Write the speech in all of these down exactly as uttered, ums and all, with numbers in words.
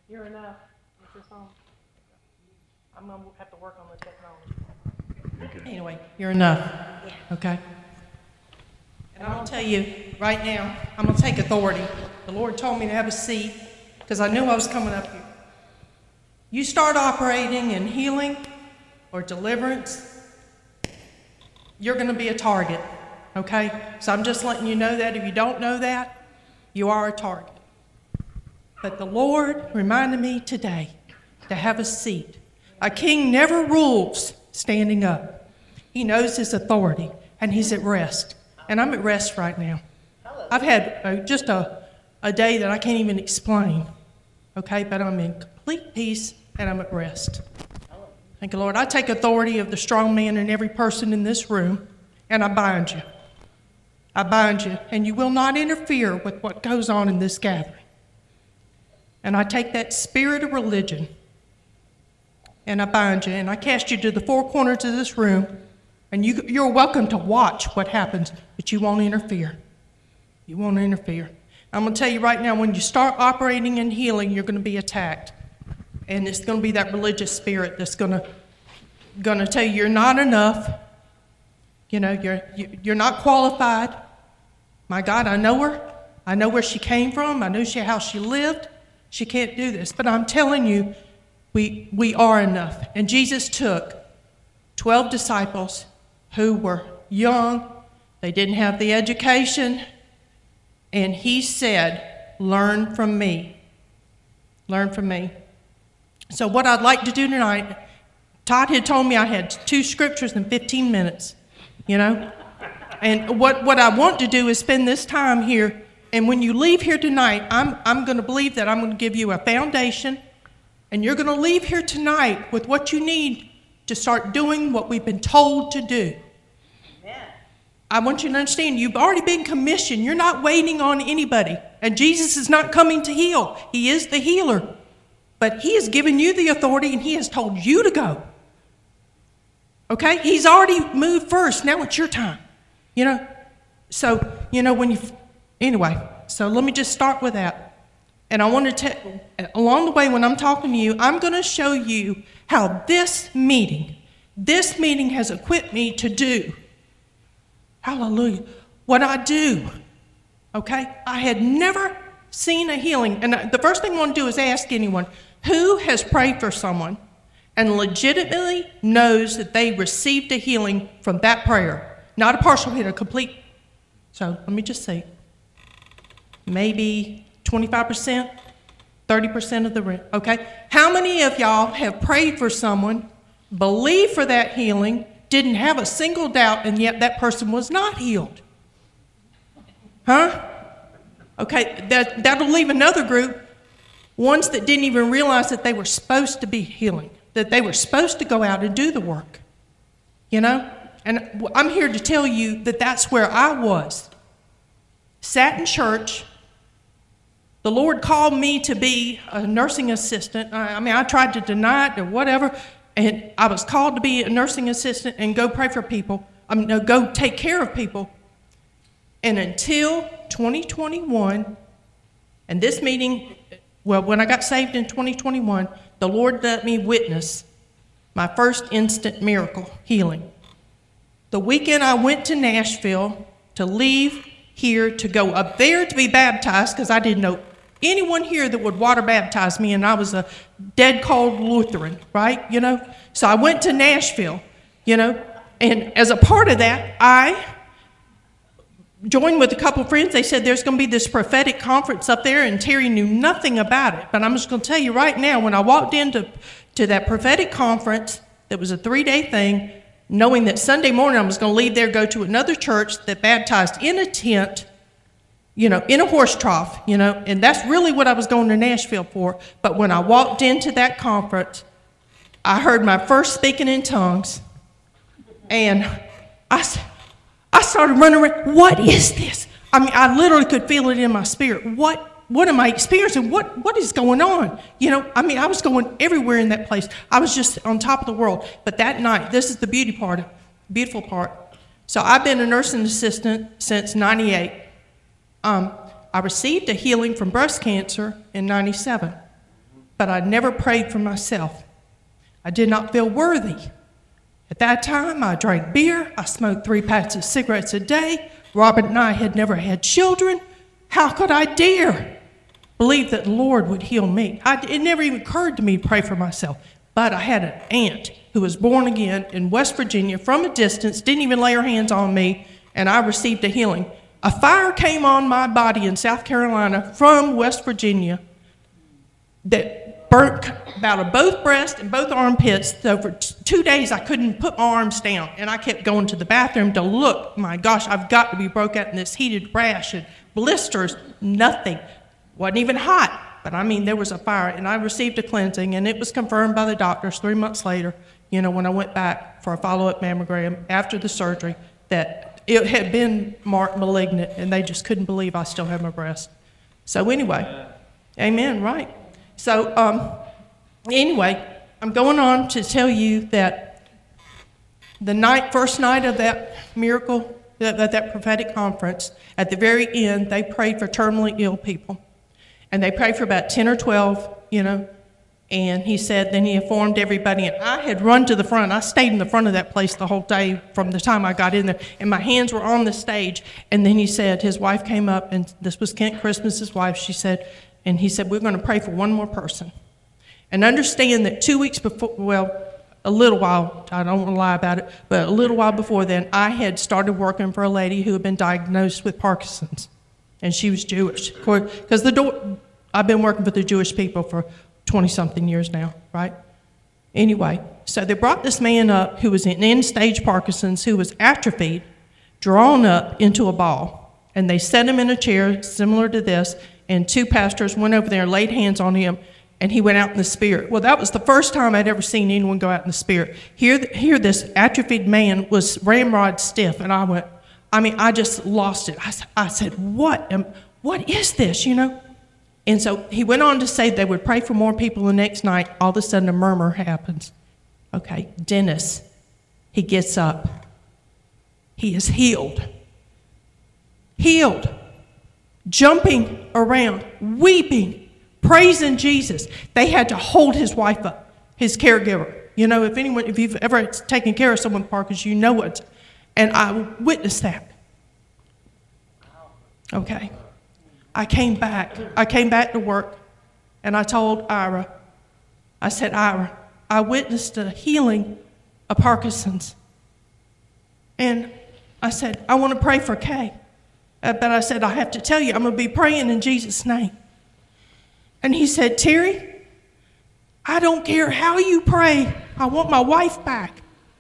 You're enough. What's your song? I'm going to have to work on the technology. Okay. Anyway, you're enough. Okay? And I'm going to tell you right now, I'm going to take authority. The Lord told me to have a seat because I knew I was coming up here. You start operating in healing or deliverance, you're going to be a target. Okay? So I'm just letting you know that. If you don't know that, you are a target. But the Lord reminded me today to have a seat. A king never rules standing up. He knows his authority, and he's at rest. And I'm at rest right now. I've had uh, just a, a day that I can't even explain, okay? But I'm in complete peace, and I'm at rest. Thank you, Lord. I take authority of the strong man in every person in this room, and I bind you. I bind you, and you will not interfere with what goes on in this gathering. And I take that spirit of religion, and I bind you, and I cast you to the four corners of this room, and you, you're welcome to watch what happens, but you won't interfere. You won't interfere. I'm going to tell you right now, when you start operating in healing, you're going to be attacked. And it's going to be that religious spirit that's going to, going to tell you you're not enough. You know, you're, you're not qualified. My God, I know her. I know where she came from. I know she, how she lived. She can't do this. But I'm telling you, we, we are enough. And Jesus took twelve disciples who were young. They didn't have the education. And he said, learn from me. Learn from me. So what I'd like to do tonight, Todd had told me I had two scriptures in fifteen minutes, you know. And what, what I want to do is spend this time here. And when you leave here tonight, I'm, I'm going to believe that I'm going to give you a foundation. And you're going to leave here tonight with what you need to start doing what we've been told to do. Amen. I want you to understand, you've already been commissioned. You're not waiting on anybody. And Jesus is not coming to heal. He is the healer. But he has given you the authority, and he has told you to go. Okay? He's already moved first. Now it's your time. You know? So, you know, when you... Anyway, so let me just start with that. And I want to tell, along the way when I'm talking to you, I'm going to show you how this meeting, this meeting has equipped me to do, hallelujah, what I do, okay? I had never seen a healing. And the first thing I want to do is ask anyone, who has prayed for someone and legitimately knows that they received a healing from that prayer? Not a partial healing, a complete. So let me just say, maybe twenty-five percent, thirty percent of the room, okay? How many of y'all have prayed for someone, believed for that healing, didn't have a single doubt, and yet that person was not healed? Huh? Okay, that, that'll leave another group, ones that didn't even realize that they were supposed to be healing, that they were supposed to go out and do the work, you know? And I'm here to tell you that that's where I was. Sat in church. The Lord called me to be a nursing assistant. I mean, I tried to deny it or whatever, and I was called to be a nursing assistant and go pray for people. I mean, no, go take care of people. And until twenty twenty-one, and this meeting, well, when I got saved in twenty twenty-one, the Lord let me witness my first instant miracle healing. The weekend I went to Nashville to leave here to go up there to be baptized, because I didn't know anyone here that would water baptize me, and I was a dead cold Lutheran, right? You know, so I went to Nashville, you know, and as a part of that, I joined with a couple of friends. They said there's going to be this prophetic conference up there, and Terry knew nothing about it. But I'm just going to tell you right now, when I walked into to that prophetic conference, that was a three-day thing, knowing that Sunday morning I was going to leave there, go to another church that baptized in a tent, you know, in a horse trough, you know, and that's really what I was going to Nashville for. But when I walked into that conference, I heard my first speaking in tongues, and I, I started running around. What is this? I mean, I literally could feel it in my spirit. What what am I experiencing? What what is going on? You know, I mean, I was going everywhere in that place. I was just on top of the world. But that night, this is the beauty part, beautiful part. So I've been a nursing assistant since ninety-eight. Um, I received a healing from breast cancer in ninety-seven. but I never prayed for myself. I did not feel worthy. At that time, I drank beer. I smoked three packs of cigarettes a day. Robert and I had never had children. How could I dare believe that the Lord would heal me? I, it never even occurred to me to pray for myself. But I had an aunt who was born again in West Virginia from a distance, didn't even lay her hands on me, and I received a healing. A fire came on my body in South Carolina from West Virginia that burnt about both breasts and both armpits. So for t- two days, I couldn't put my arms down, and I kept going to the bathroom to look. My gosh, I've got to be broke out in this heated rash and blisters. Nothing. Wasn't even hot. But I mean, there was a fire, and I received a cleansing, and it was confirmed by the doctors three months later, you know, when I went back for a follow-up mammogram after the surgery, that it had been marked malignant, and they just couldn't believe I still had my breast. So anyway, amen, right? So um, anyway, I'm going on to tell you that the night, first night of that miracle, that, that prophetic conference, at the very end, they prayed for terminally ill people. And they prayed for about ten or twelve, you know, and he said, then he informed everybody, and I had run to the front. I stayed in the front of that place the whole day from the time I got in there, and my hands were on the stage. And then he said, his wife came up, and this was Kent Christmas's wife, she said, and he said, we're going to pray for one more person. And understand that two weeks before, well, a little while, I don't want to lie about it, but a little while before then, I had started working for a lady who had been diagnosed with Parkinson's. And she was Jewish, because the door, I've been working for the Jewish people for twenty-something years now, right? Anyway, so they brought this man up who was in end-stage Parkinson's, who was atrophied, drawn up into a ball. And they set him in a chair similar to this, and two pastors went over there and laid hands on him, and he went out in the spirit. Well, that was the first time I'd ever seen anyone go out in the spirit. Here, here this atrophied man was ramrod stiff, and I went, I mean, I just lost it. I, I said, what, am, what is this, you know? And so he went on to say they would pray for more people the next night. All of a sudden, a murmur happens. Okay, Dennis, he gets up. He is healed. Healed. Jumping around, weeping, praising Jesus. They had to hold his wife up, his caregiver. You know, if anyone, if you've ever taken care of someone with Parkinson's, you know it. And I witnessed that. Okay. I came back. I came back to work, and I told Ira, I said, Ira, I witnessed a healing of Parkinson's. And I said, I want to pray for Kay. Uh, but I said, I have to tell you, I'm going to be praying in Jesus' name. And he said, Terry, I don't care how you pray. I want my wife back.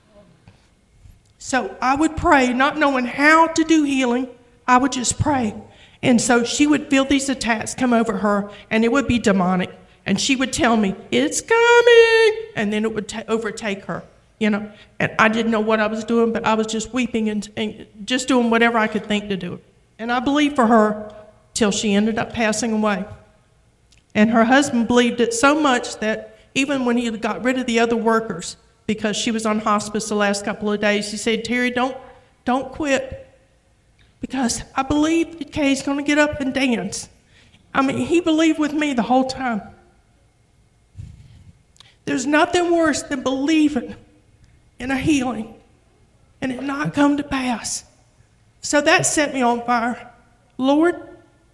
So I would pray, not knowing how to do healing. I would just pray. And so she would feel these attacks come over her, and it would be demonic. And she would tell me, it's coming. And then it would ta- overtake her, you know. And I didn't know what I was doing, but I was just weeping and, and just doing whatever I could think to do. And I believed for her till she ended up passing away. And her husband believed it so much that even when he got rid of the other workers, because she was on hospice the last couple of days, he said, Terry, don't, don't quit, because I believe that Kay's going to get up and dance. I mean, he believed with me the whole time. There's nothing worse than believing in a healing and it not come to pass. So that set me on fire. Lord,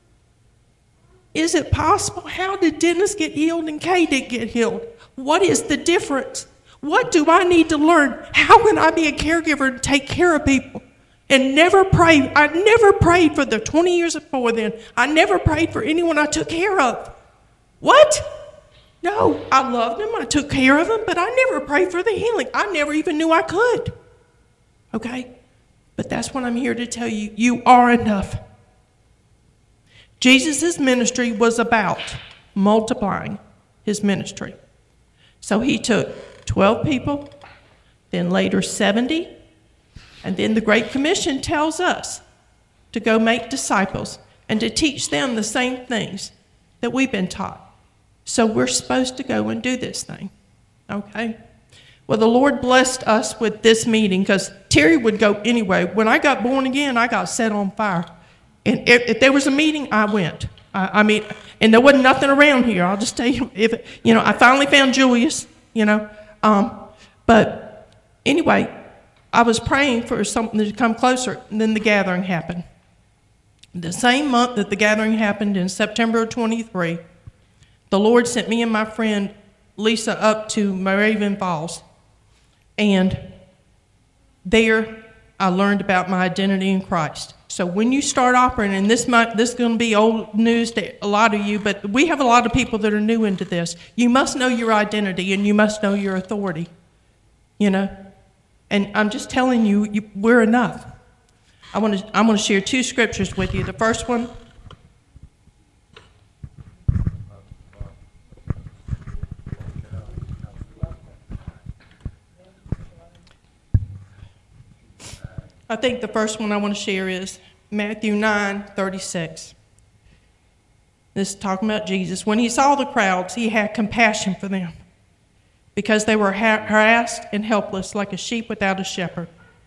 is it possible? How did Dennis get healed and Kay didn't get healed? What is the difference? What do I need to learn? How can I be a caregiver and take care of people and never pray? I never prayed for the twenty years before then. I never prayed for anyone I took care of. What? No, I loved them. I took care of them, but I never prayed for the healing. I never even knew I could. Okay? But that's what I'm here to tell you. You are enough. Jesus' ministry was about multiplying his ministry. So he took twelve people, then later seventy, and then the Great Commission tells us to go make disciples and to teach them the same things that we've been taught. So we're supposed to go and do this thing, okay? Well, the Lord blessed us with this meeting because Terry would go anyway. When I got born again, I got set on fire. And if, if there was a meeting, I went. I, I mean, and there wasn't nothing around here. I'll just tell you, if you know, I finally found Julius, you know. Um, but anyway, I was praying for something to come closer, and then the gathering happened. The same month that the gathering happened, in September of twenty-three, the Lord sent me and my friend Lisa up to Moravian Falls. And there I learned about my identity in Christ. So when you start operating, and this might, this is going to be old news to a lot of you, but we have a lot of people that are new into this. You must know your identity, and you must know your authority, you know. And I'm just telling you, you we're enough. I want to, I'm going to share two scriptures with you. The first one, I think the first one I want to share is Matthew nine thirty-six. This is talking about Jesus. When he saw the crowds, he had compassion for them because they were ha- harassed and helpless like a sheep without a shepherd.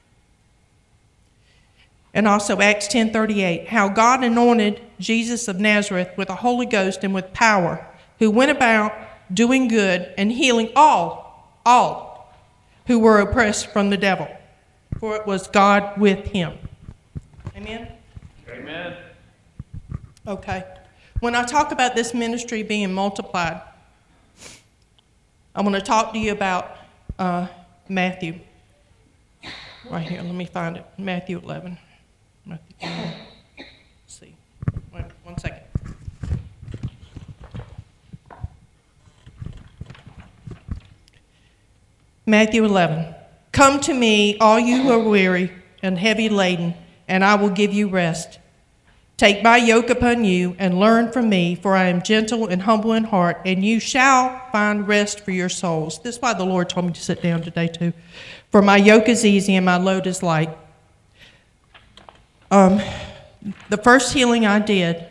And also Acts ten thirty-eight, how God anointed Jesus of Nazareth with the Holy Ghost and with power, who went about doing good and healing all, all who were oppressed from the devil. For it was God with him. Amen? Amen. Okay. When I talk about this ministry being multiplied, I want to talk to you about uh, Matthew. Right here, let me find it. Matthew eleven. Matthew eleven. Let's see. Wait, one second. Matthew eleven. Come to me, all you who are weary and heavy laden, and I will give you rest. Take my yoke upon you and learn from me, for I am gentle and humble in heart, and you shall find rest for your souls. This is why the Lord told me to sit down today, too. For my yoke is easy and my load is light. Um, the first healing I did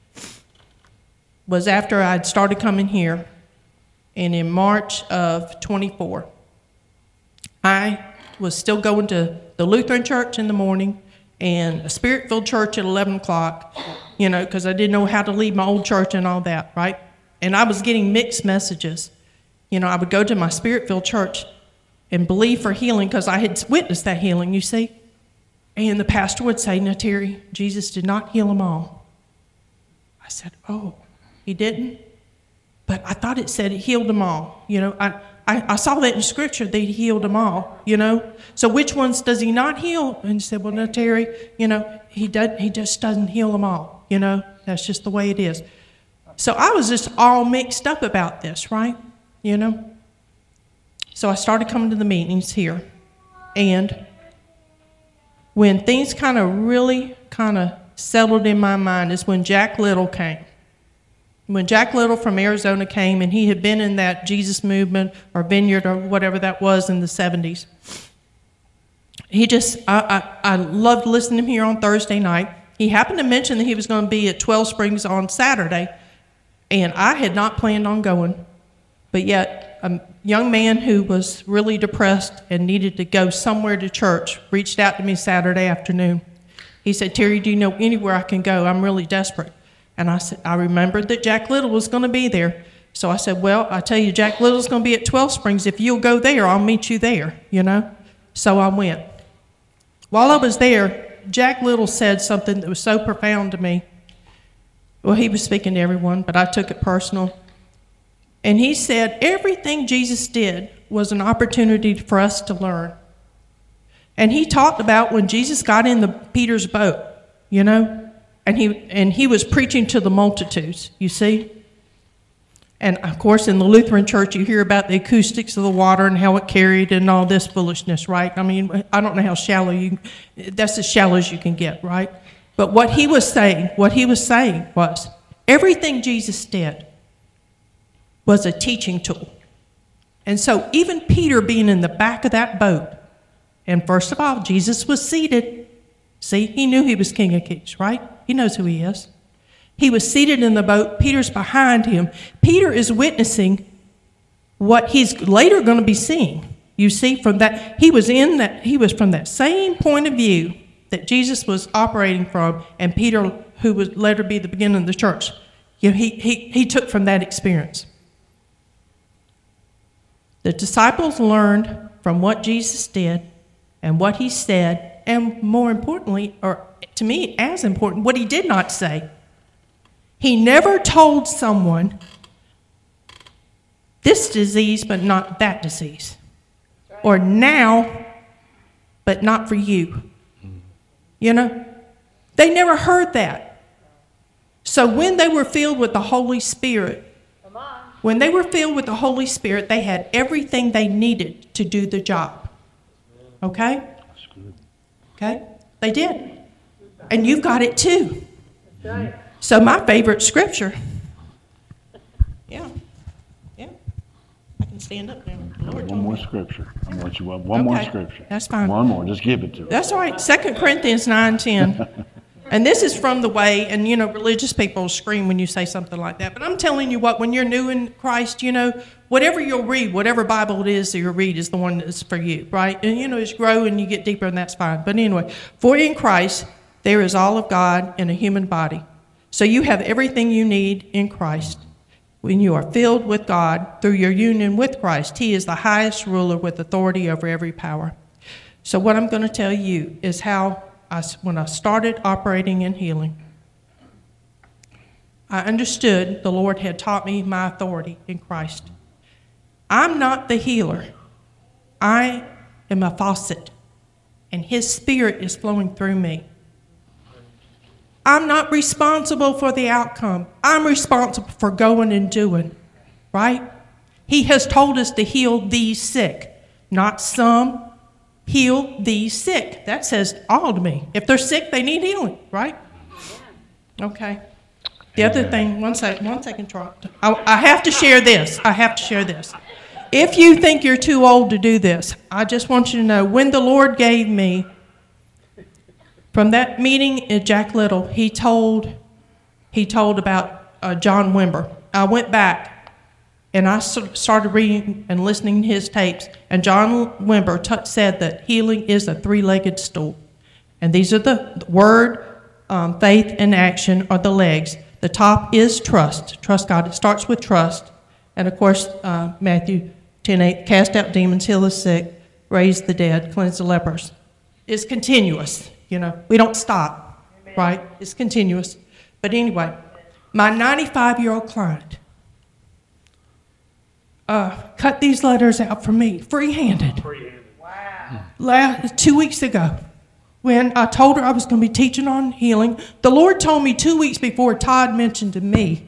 was after I'd started coming here, and in March of twenty-four. I was still going to the Lutheran church in the morning and a Spirit-filled church at eleven o'clock, you know, because I didn't know how to leave my old church and all that, right? And I was getting mixed messages. You know, I would go to my Spirit-filled church and believe for healing because I had witnessed that healing, you see. And the pastor would say, "Now, Terry, Jesus did not heal them all." I said, "Oh, he didn't?" But I thought it said it healed them all. You know, I... I, I saw that in Scripture, that he healed them all, you know. So which ones does he not heal? And he said, well, no, Terry, you know, he, does, he just doesn't heal them all, you know. That's just the way it is. So I was just all mixed up about this, right, you know. So I started coming to the meetings here. And when things kind of really kind of settled in my mind is when Jack Little came. When Jack Little from Arizona came, and he had been in that Jesus movement or Vineyard or whatever that was in the seventies, he just, I, I, I loved listening to him here on Thursday night. He happened to mention that he was going to be at Twelve Springs on Saturday, and I had not planned on going. But yet, a young man who was really depressed and needed to go somewhere to church reached out to me Saturday afternoon. He said, Terry, do you know anywhere I can go? I'm really desperate. And I said, I remembered that Jack Little was going to be there. So I said, well, I tell you, Jack Little's going to be at Twelve Springs. If you'll go there, I'll meet you there, you know. So I went. While I was there, Jack Little said something that was so profound to me. Well, he was speaking to everyone, but I took it personal. And he said everything Jesus did was an opportunity for us to learn. And he talked about when Jesus got in the Peter's boat, you know. And he and he was preaching to the multitudes, you see. And, of course, in the Lutheran church, you hear about the acoustics of the water and how it carried and all this foolishness, right? I mean, I don't know how shallow you, that's as shallow as you can get, right? But what he was saying, what he was saying was, everything Jesus did was a teaching tool. And so even Peter being in the back of that boat, and first of all, Jesus was seated. See, he knew he was King of Kings, right? He knows who he is. He was seated in the boat. Peter's behind him. Peter is witnessing what he's later going to be seeing. You see, from that, he was in that, he was from that same point of view that Jesus was operating from, and Peter who would later be the beginning of the church, you know, he, he, he took from that experience. The disciples learned from what Jesus did and what he said, and more importantly, or to me, as important, what he did not say. He never told someone this disease, but not that disease. Or now, but not for you. You know? They never heard that. So when they were filled with the Holy Spirit, when they were filled with the Holy Spirit, they had everything they needed to do the job. Okay? Okay? They did. And you've got it too. So my favorite scripture. Yeah. Yeah. I can stand up now. One more scripture. I want you one, one more Okay, scripture. that's fine. One more. Just give it to us. That's all right. Second Corinthians nine ten. And this is from the way, and you know, religious people scream when you say something like that. But I'm telling you what, when you're new in Christ, you know, whatever you'll read, whatever Bible it is that you'll read is the one that's for you, right? And you know, as you grow and you get deeper, and that's fine. But anyway, for in Christ, there is all of God in a human body. So you have everything you need in Christ. When you are filled with God through your union with Christ, he is the highest ruler with authority over every power. So what I'm going to tell you is how I, when I started operating in healing, I understood the Lord had taught me my authority in Christ. I'm not the healer. I am a faucet, and his spirit is flowing through me. I'm not responsible for the outcome. I'm responsible for going and doing, right? He has told us to heal these sick, not some. Heal these sick. That says all to me. If they're sick, they need healing, right? Okay. The other thing, one second, one second, Charles. I, I have to share this. I have to share this. If you think you're too old to do this, I just want you to know, when the Lord gave me, from that meeting at Jack Little, he told, he told about uh, John Wimber. I went back and I started reading and listening to his tapes, and John Wimber t- said that healing is a three-legged stool. And these are the word, um, faith, and action are the legs. The top is trust. Trust God. It starts with trust. And, of course, uh, Matthew ten eight, cast out demons, heal the sick, raise the dead, cleanse the lepers. It's continuous. You know, we don't stop, right? It's continuous. But anyway, my ninety-five-year-old client uh, cut these letters out for me, free-handed. Free-handed. Wow. Last, two weeks ago, when I told her I was going to be teaching on healing, the Lord told me two weeks before Todd mentioned to me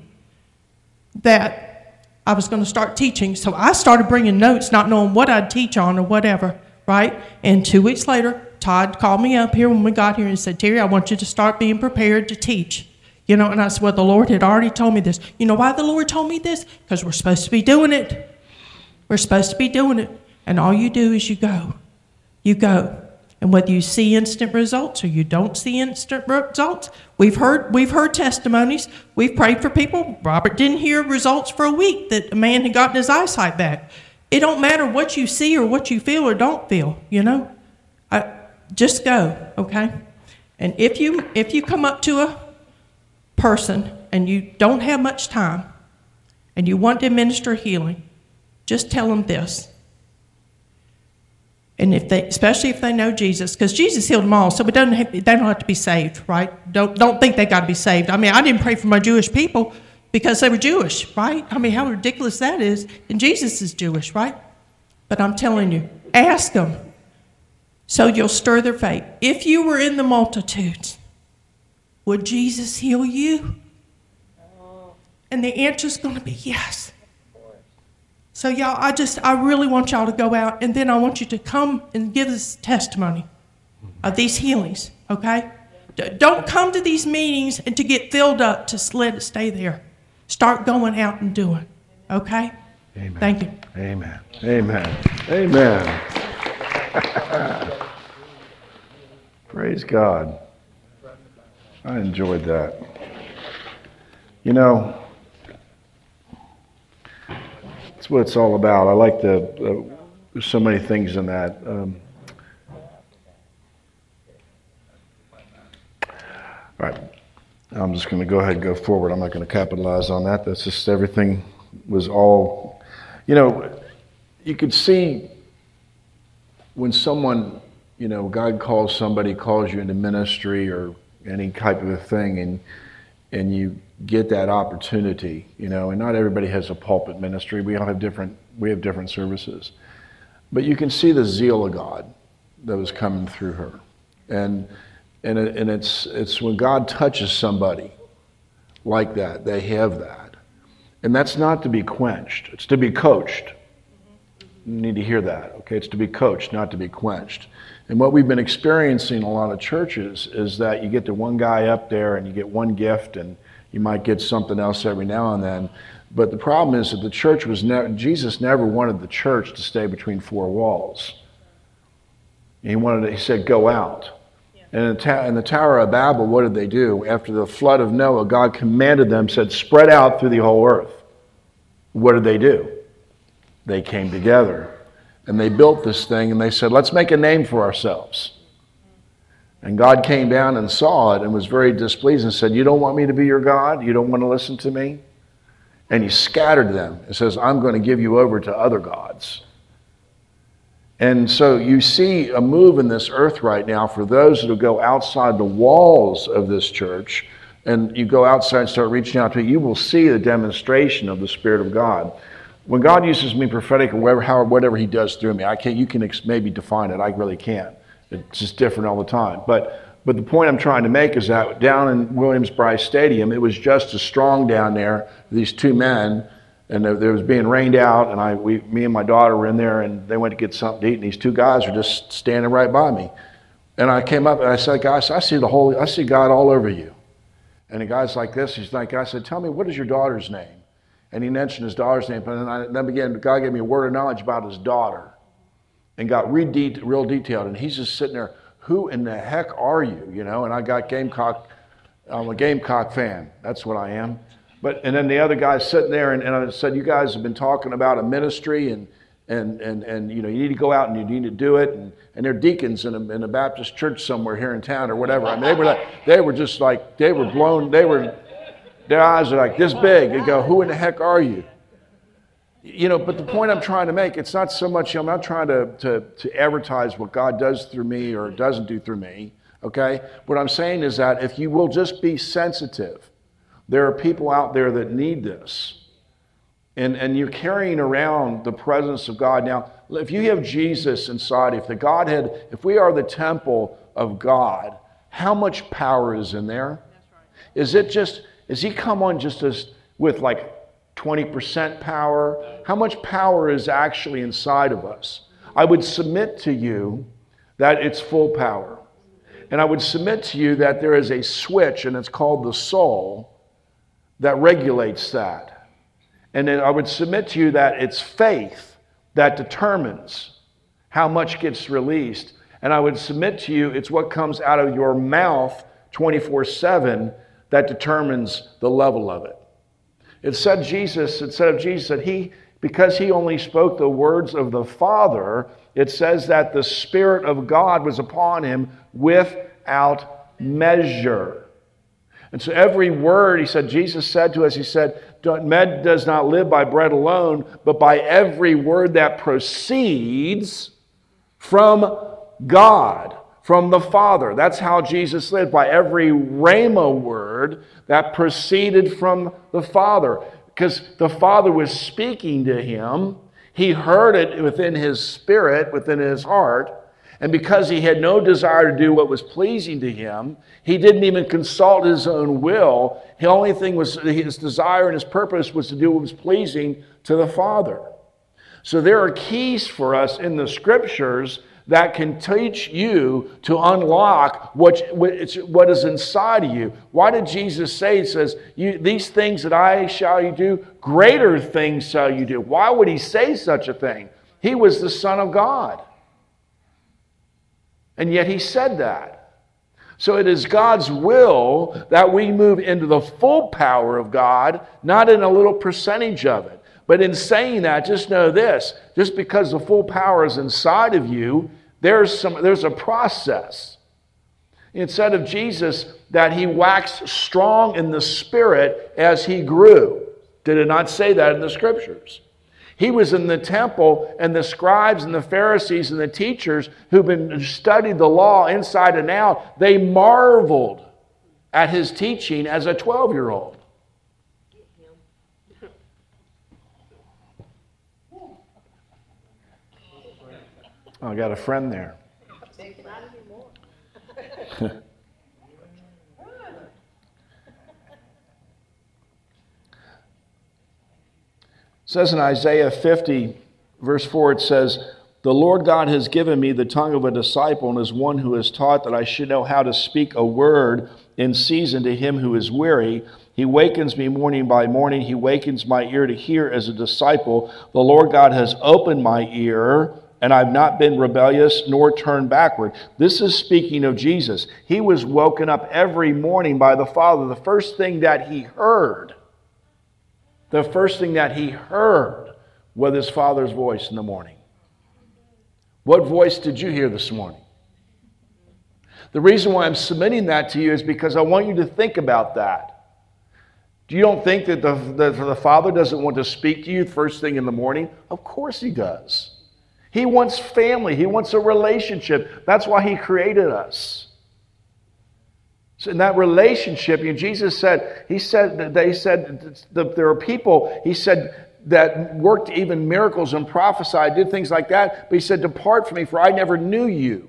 that I was going to start teaching. So I started bringing notes, not knowing what I'd teach on or whatever, right? And two weeks later, Todd called me up here when we got here and said, Terry, I want you to start being prepared to teach. You know, and I said, well, the Lord had already told me this. You know why the Lord told me this? Because we're supposed to be doing it. We're supposed to be doing it. And all you do is you go. You go. And whether you see instant results or you don't see instant results, we've heard we've heard testimonies. We've prayed for people. Robert didn't hear results for a week that a man had gotten his eyesight back. It don't matter what you see or what you feel or don't feel, you know. I, just go, okay? And if you if you come up to a person and you don't have much time and you want to administer healing, just tell them this. And if they, especially if they know Jesus, because Jesus healed them all, so it doesn't have, they don't have to be saved, right? Don't don't think they got to be saved. I mean, I didn't pray for my Jewish people because they were Jewish, right? I mean, how ridiculous that is. And Jesus is Jewish, right? But I'm telling you, ask them so you'll stir their faith. If you were in the multitudes, would Jesus heal you? And the answer's going to be yes. So y'all, I just, I really want y'all to go out, and then I want you to come and give us testimony of these healings, okay? D- don't come to these meetings and to get filled up, to let it stay there. Start going out and doing, okay? Amen. Thank you. Amen. Amen. Amen. Praise God. I enjoyed that. You know, that's what it's all about. I like the, uh, there's so many things in that. Um, all right. I'm just going to go ahead and go forward. I'm not going to capitalize on that. That's just everything was all, you know, you could see when someone, you know, God calls somebody, calls you into ministry or any type of a thing, and and you get that opportunity, you know, and not everybody has a pulpit ministry. We all have different, we have different services. But you can see the zeal of God that was coming through her. And and it, and it's it's when God touches somebody like that, they have that. And that's not to be quenched. It's to be coached. You need to hear that, okay? It's to be coached, not to be quenched. And what we've been experiencing in a lot of churches is that you get the one guy up there and you get one gift and you might get something else every now and then. But the problem is that the church was never, Jesus never wanted the church to stay between four walls. He wanted to, he said, go out. And in the, ta- in the Tower of Babel, what did they do? After the flood of Noah, God commanded them, said, spread out through the whole earth. What did they do? They came together and they built this thing and they said, let's make a name for ourselves. And God came down and saw it and was very displeased and said, you don't want me to be your God? You don't want to listen to me? And he scattered them. It says, I'm going to give you over to other gods. And so you see a move in this earth right now for those that go outside the walls of this church, and you go outside and start reaching out to it, you will see the demonstration of the Spirit of God. When God uses me prophetic or whatever, however, whatever he does through me, I can't, you can ex- maybe define it. I really can't. It's just different all the time. But but the point I'm trying to make is that down in Williams-Brice Stadium, it was just as strong down there, these two men, and there was being rained out, and I, we, me and my daughter were in there, and they went to get something to eat, and these two guys were just standing right by me. And I came up and I said, guys, I see the Holy, I see God all over you. And the guy's like this, he's like, I said, tell me, what is your daughter's name? And he mentioned his daughter's name, and then I then began, God gave me a word of knowledge about his daughter, and got real, de- real detailed, and he's just sitting there, who in the heck are you, you know? And I got Gamecock, I'm a Gamecock fan, that's what I am. But and then the other guy's sitting there, and, and I said, you guys have been talking about a ministry, and and and and you know, you need to go out and you need to do it, and, and they're deacons in a, in a Baptist church somewhere here in town or whatever. I mean, they were like, they were just like, they were blown, they were, their eyes are like this big. They go, who in the heck are you? You know, but the point I'm trying to make, it's not so much, I'm not trying to, to, to advertise what God does through me or doesn't do through me, okay? What I'm saying is that if you will just be sensitive, there are people out there that need this. And, and you're carrying around the presence of God. Now, if you have Jesus inside, if the Godhead, if we are the temple of God, how much power is in there? That's right. Is it just, is he come on just as with like twenty percent power? How much power is actually inside of us? I would submit to you that it's full power. And I would submit to you that there is a switch, and it's called the soul, that regulates that. And then I would submit to you that it's faith that determines how much gets released. And I would submit to you it's what comes out of your mouth twenty-four seven that determines the level of it. It said Jesus, it said of Jesus that he, because he only spoke the words of the Father, it says that the Spirit of God was upon him without measure. And so every word, he said, Jesus said to us, he said, man does not live by bread alone, but by every word that proceeds from God, from the Father. That's how Jesus lived, by every rhema word that proceeded from the Father. Because the Father was speaking to him. He heard it within his spirit, within his heart. And because he had no desire to do what was pleasing to him, he didn't even consult his own will. The only thing was his desire and his purpose was to do what was pleasing to the Father. So there are keys for us in the Scriptures that can teach you to unlock what, what is inside of you. Why did Jesus say, he says, you, these things that I shall you do, greater things shall you do. Why would he say such a thing? He was the Son of God. And yet he said that. So it is God's will that we move into the full power of God, not in a little percentage of it. But in saying that, just know this, just because the full power is inside of you, there's some there's a process. It said of Jesus that he waxed strong in the Spirit as he grew. Did it not say that in the Scriptures? He was in the temple, and the scribes and the Pharisees and the teachers who've been studied the law inside and out, they marveled at his teaching as a twelve-year-old. Oh, I got a friend there. It says in Isaiah fifty, verse four, it says, "The Lord God has given me the tongue of a disciple, and as one who is taught, that I should know how to speak a word in season to him who is weary. He wakens me morning by morning. He wakens my ear to hear as a disciple. The Lord God has opened my ear, and I've not been rebellious nor turned backward." This is speaking of Jesus. He was woken up every morning by the Father. The first thing that he heard, the first thing that he heard was his Father's voice in the morning. What voice did you hear this morning? The reason why I'm submitting that to you is because I want you to think about that. You don't think that the, the, the Father doesn't want to speak to you first thing in the morning? Of course he does. He wants family. He wants a relationship. That's why he created us. So in that relationship, you know, Jesus said, he said, they said that there are people, he said, that worked even miracles and prophesied, did things like that. But he said, "Depart from me, for I never knew you."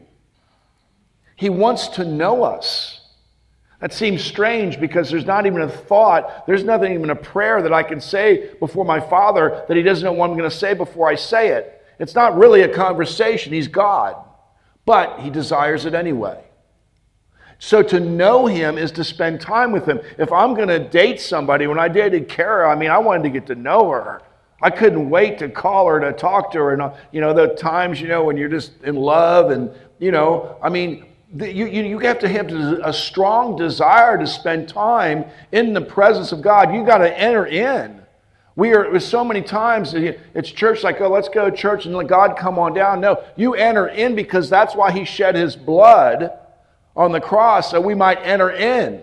He wants to know us. That seems strange because there's not even a thought, there's nothing even a prayer that I can say before my Father that he doesn't know what I'm going to say before I say it. It's not really a conversation. He's God. But he desires it anyway. So to know him is to spend time with him. If I'm going to date somebody, when I dated Kara, I mean, I wanted to get to know her. I couldn't wait to call her, to talk to her. And, you know, the times, you know, when you're just in love and, you know, I mean, the, you, you, you have to have a strong desire to spend time in the presence of God. You got to enter in. We are, so many times, it's church like, oh, let's go to church and let God come on down. No, you enter in because that's why he shed his blood on the cross, so we might enter in.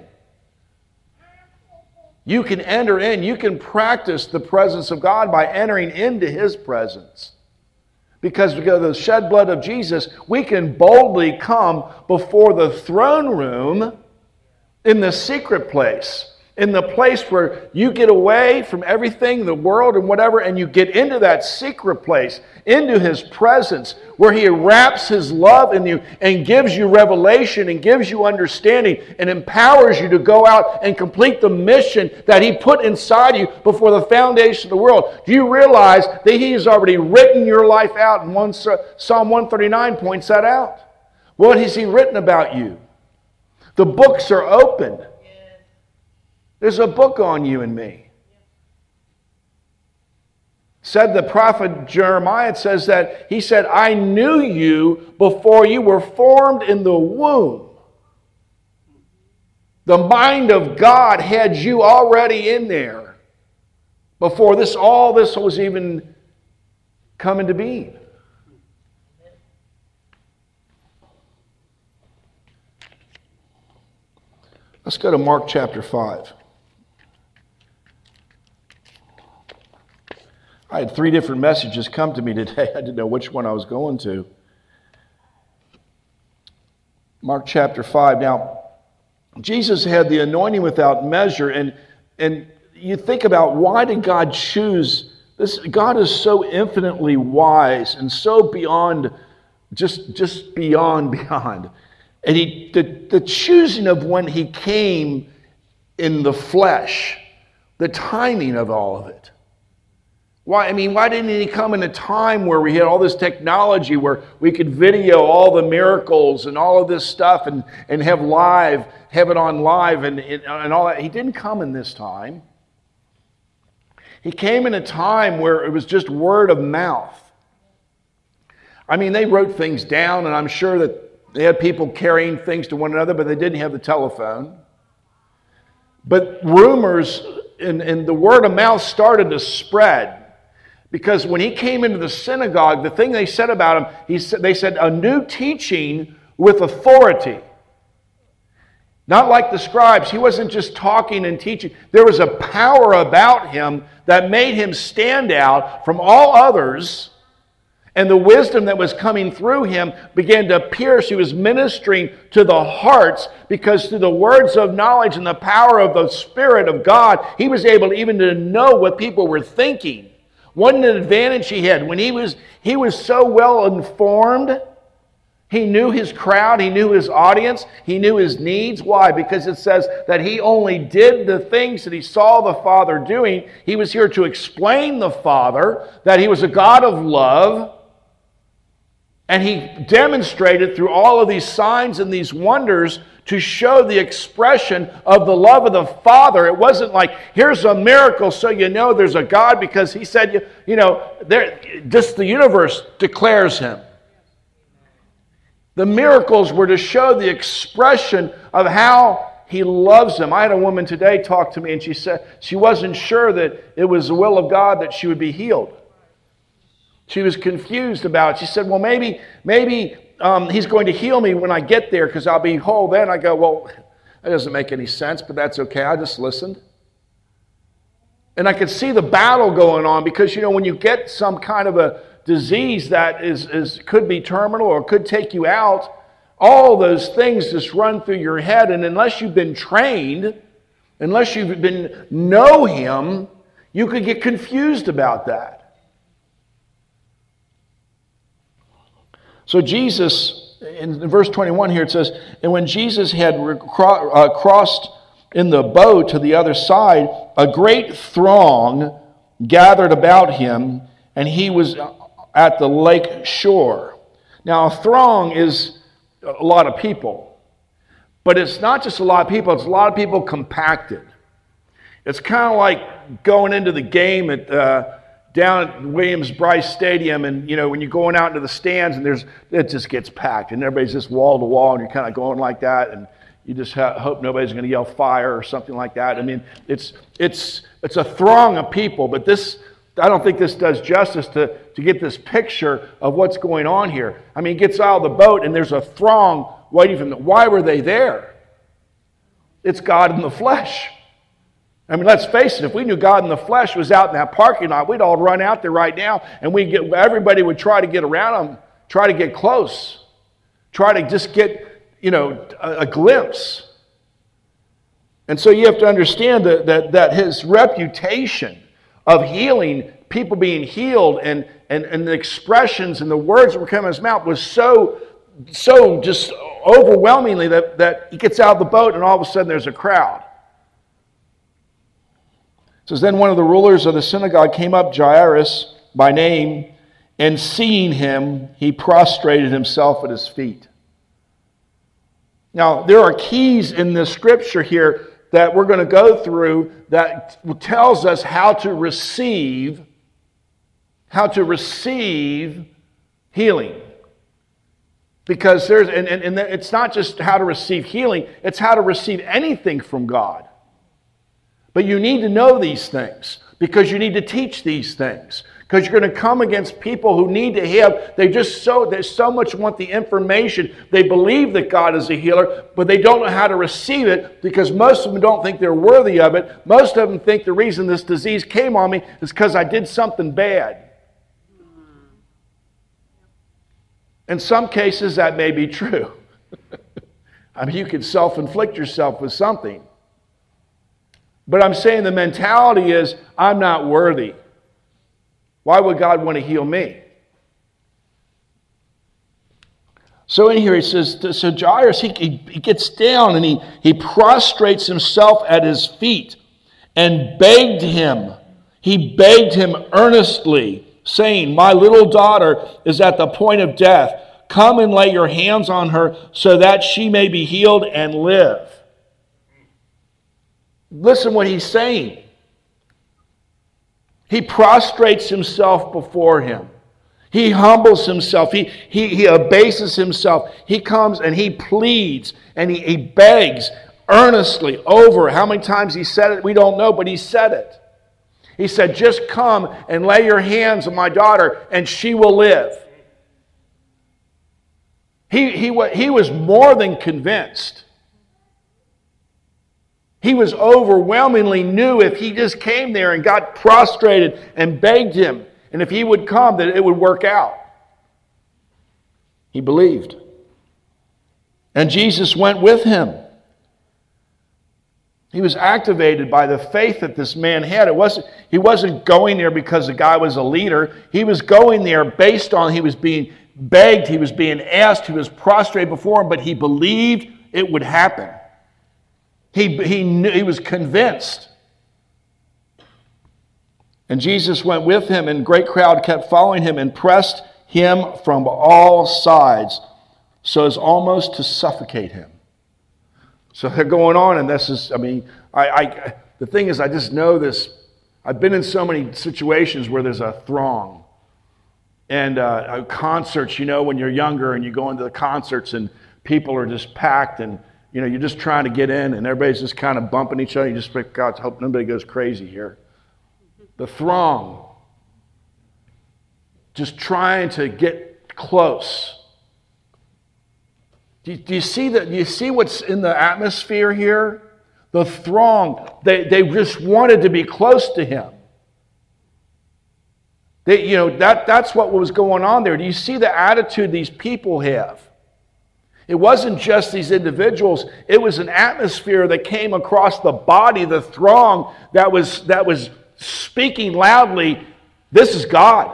You can enter in. You can practice the presence of God by entering into his presence. Because because of the shed blood of Jesus, we can boldly come before the throne room in the secret place. In the place where you get away from everything, the world and whatever, and you get into that secret place, into his presence, where he wraps his love in you and gives you revelation and gives you understanding and empowers you to go out and complete the mission that he put inside you before the foundation of the world. Do you realize that he has already written your life out? And one, Psalm one thirty-nine points that out. What has he written about you? The books are opened. There's a book on you and me. Said the prophet Jeremiah, it says that he said, "I knew you before you were formed in the womb." The mind of God had you already in there before this, all this was even coming to being. Let's go to Mark chapter five. I had three different messages come to me today. I didn't know which one I was going to. Mark chapter five. Now, Jesus had the anointing without measure, and, and you think about, why did God choose this? God is so infinitely wise and so beyond, just, just beyond, beyond. And he, the, the choosing of when he came in the flesh, the timing of all of it. Why, I mean, why didn't he come in a time where we had all this technology, where we could video all the miracles and all of this stuff and, and have live, have it on live and, and all that? He didn't come in this time. He came in a time where it was just word of mouth. I mean, they wrote things down, and I'm sure that they had people carrying things to one another, but they didn't have the telephone. But rumors and, and the word of mouth started to spread. Because when he came into the synagogue, the thing they said about him, he said, they said, a new teaching with authority. Not like the scribes. He wasn't just talking and teaching. There was a power about him that made him stand out from all others. And the wisdom that was coming through him began to pierce. He was ministering to the hearts because through the words of knowledge and the power of the Spirit of God, he was able even to know what people were thinking. What an advantage he had. When he was, he was so well informed, he knew his crowd, he knew his audience, he knew his needs. Why? Because it says that he only did the things that he saw the Father doing. He was here to explain the Father, that he was a God of love. And he demonstrated through all of these signs and these wonders to show the expression of the love of the Father. It wasn't like, here's a miracle so you know there's a God, because he said, you, you know, there, just the universe declares him. The miracles were to show the expression of how he loves them. I had a woman today talk to me, and she said she wasn't sure that it was the will of God that she would be healed. She was confused about it. She said, well, maybe, maybe um, he's going to heal me when I get there because I'll be whole then. I go, well, that doesn't make any sense, but that's okay. I just listened. And I could see the battle going on because, you know, when you get some kind of a disease that is, is could be terminal or could take you out, all those things just run through your head. And unless you've been trained, unless you've been know him, you could get confused about that. So Jesus, in verse twenty-one here, it says, and when Jesus had cro- uh, crossed in the boat to the other side, a great throng gathered about him, and he was at the lake shore. Now, a throng is a lot of people. But it's not just a lot of people, it's a lot of people compacted. It's kind of like going into the game at uh, down at Williams-Brice Stadium, and you know when you're going out into the stands, and there's it just gets packed, and everybody's just wall to wall, and you're kind of going like that, and you just ha- hope nobody's going to yell fire or something like that. I mean, it's it's it's a throng of people, but this I don't think this does justice to to get this picture of what's going on here. I mean, he gets out of the boat, and there's a throng waiting for them. Why were they there? It's God in the flesh. I mean, let's face it, if we knew God in the flesh was out in that parking lot, we'd all run out there right now, and we get everybody would try to get around him, try to get close, try to just get, you know, a, a glimpse. And so you have to understand that, that, that his reputation of healing, people being healed, and, and, and the expressions and the words that were coming out of his mouth was so, so just overwhelmingly that, that he gets out of the boat, and all of a sudden there's a crowd. It says, then one of the rulers of the synagogue came up, Jairus by name, and seeing him, he prostrated himself at his feet. Now, there are keys in this scripture here that we're going to go through that tells us how to receive, how to receive healing. Because there's, and, and, and it's not just how to receive healing, it's how to receive anything from God. But you need to know these things because you need to teach these things. Because you're going to come against people who need to have, they just so, they so much want the information. They believe that God is a healer, but they don't know how to receive it because most of them don't think they're worthy of it. Most of them think the reason this disease came on me is because I did something bad. In some cases, that may be true. I mean, you can self-inflict yourself with something. But I'm saying the mentality is, I'm not worthy. Why would God want to heal me? So in here he says, so Jairus, he, he, he gets down and he, he prostrates himself at his feet and begged him. He begged him earnestly, saying, my little daughter is at the point of death. Come and lay your hands on her so that she may be healed and live. Listen what he's saying. He prostrates himself before him. He humbles himself. He, he, he abases himself. He comes and he pleads and he, he begs earnestly over. How many times he said it, we don't know, but he said it. He said, just come and lay your hands on my daughter and she will live. He, he, he was more than convinced. He was overwhelmingly knew if he just came there and got prostrated and begged him, and if he would come, that it would work out. He believed. And Jesus went with him. He was activated by the faith that this man had. It wasn't, he wasn't going there because the guy was a leader. He was going there based on he was being begged, he was being asked, he was prostrate before him, but he believed it would happen. He, he, knew, he was convinced. And Jesus went with him, and a great crowd kept following him and pressed him from all sides so as almost to suffocate him. So they're going on, and this is, I mean, I, I, the thing is, I just know this. I've been in so many situations where there's a throng. And uh, concerts, you know, when you're younger and you go into the concerts and people are just packed and, you know, you're just trying to get in and everybody's just kind of bumping each other. You just think, God, hope nobody goes crazy here. The throng, just trying to get close. Do you, do you see that? Do you see what's in the atmosphere here? The throng, they, they just wanted to be close to him. They, you know, that, that's what was going on there. Do you see the attitude these people have? It wasn't just these individuals. It was an atmosphere that came across the body, the throng, that was, that was speaking loudly, this is God.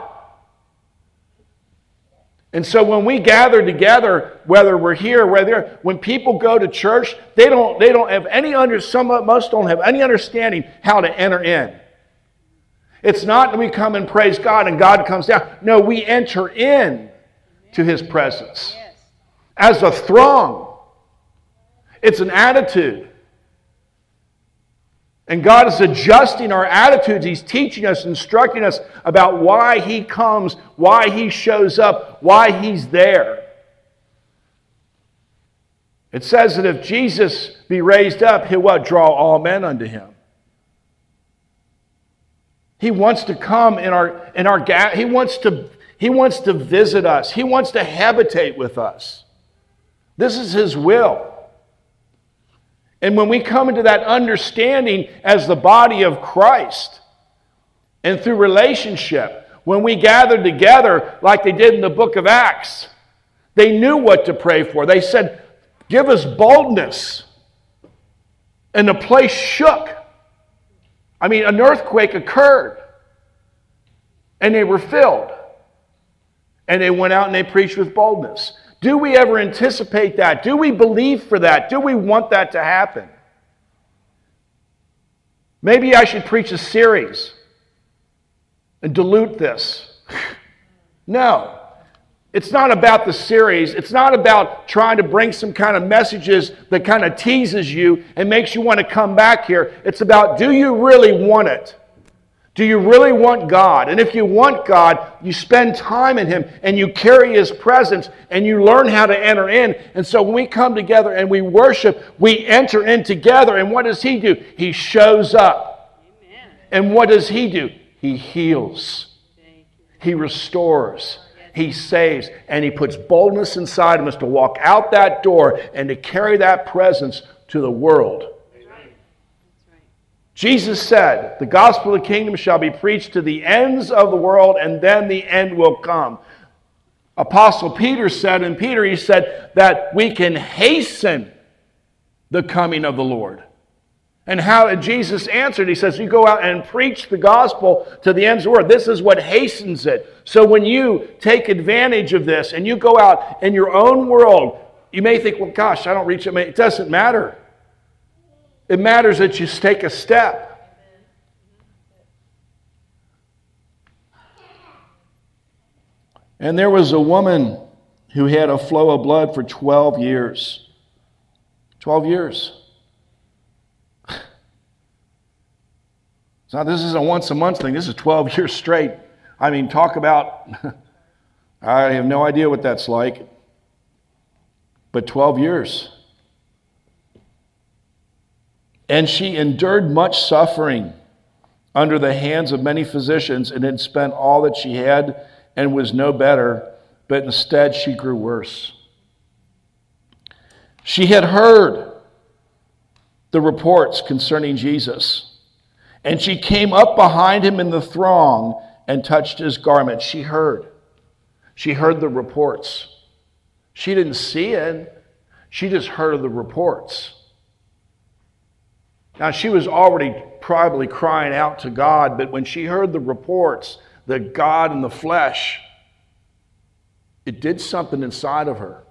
And so when we gather together, whether we're here or whether when people go to church, they don't, they don't have any under, some most don't have any understanding how to enter in. It's not that we come and praise God and God comes down. No, we enter in to his presence. As a throng. It's an attitude. And God is adjusting our attitudes. He's teaching us, instructing us about why he comes, why he shows up, why he's there. It says that if Jesus be raised up, he'll what? Draw all men unto him. He wants to come in our in our he wants to he wants to visit us. He wants to habitate with us. This is his will. And when we come into that understanding as the body of Christ and through relationship, when we gathered together like they did in the book of Acts, they knew what to pray for. They said, give us boldness. And the place shook. I mean, an earthquake occurred. And they were filled. And they went out and they preached with boldness. Do we ever anticipate that? Do we believe for that? Do we want that to happen? Maybe I should preach a series and dilute this. No. It's not about the series. It's not about trying to bring some kind of messages that kind of teases you and makes you want to come back here. It's about, do you really want it? Do you really want God? And if you want God, you spend time in him and you carry his presence and you learn how to enter in. And so when we come together and we worship, we enter in together. And what does he do? He shows up. Amen. And what does he do? He heals. He restores. He saves. And he puts boldness inside of us to walk out that door and to carry that presence to the world. Jesus said, the gospel of the kingdom shall be preached to the ends of the world, and then the end will come. Apostle Peter said, and Peter, he said, that we can hasten the coming of the Lord. And how Jesus answered, he says, you go out and preach the gospel to the ends of the world. This is what hastens it. So when you take advantage of this and you go out in your own world, you may think, well, gosh, I don't reach it. It doesn't matter. It matters that you take a step. And there was a woman who had a flow of blood for twelve years. twelve years. So this isn't a once a month thing. This is twelve years straight. I mean, talk about, I have no idea what that's like. But twelve years. And she endured much suffering under the hands of many physicians and had spent all that she had and was no better, but instead she grew worse. She had heard the reports concerning Jesus. And she came up behind him in the throng and touched his garment. She heard. She heard the reports. She didn't see it. She just heard the reports. Now, she was already probably crying out to God, but when she heard the reports that God in the flesh, it did something inside of her.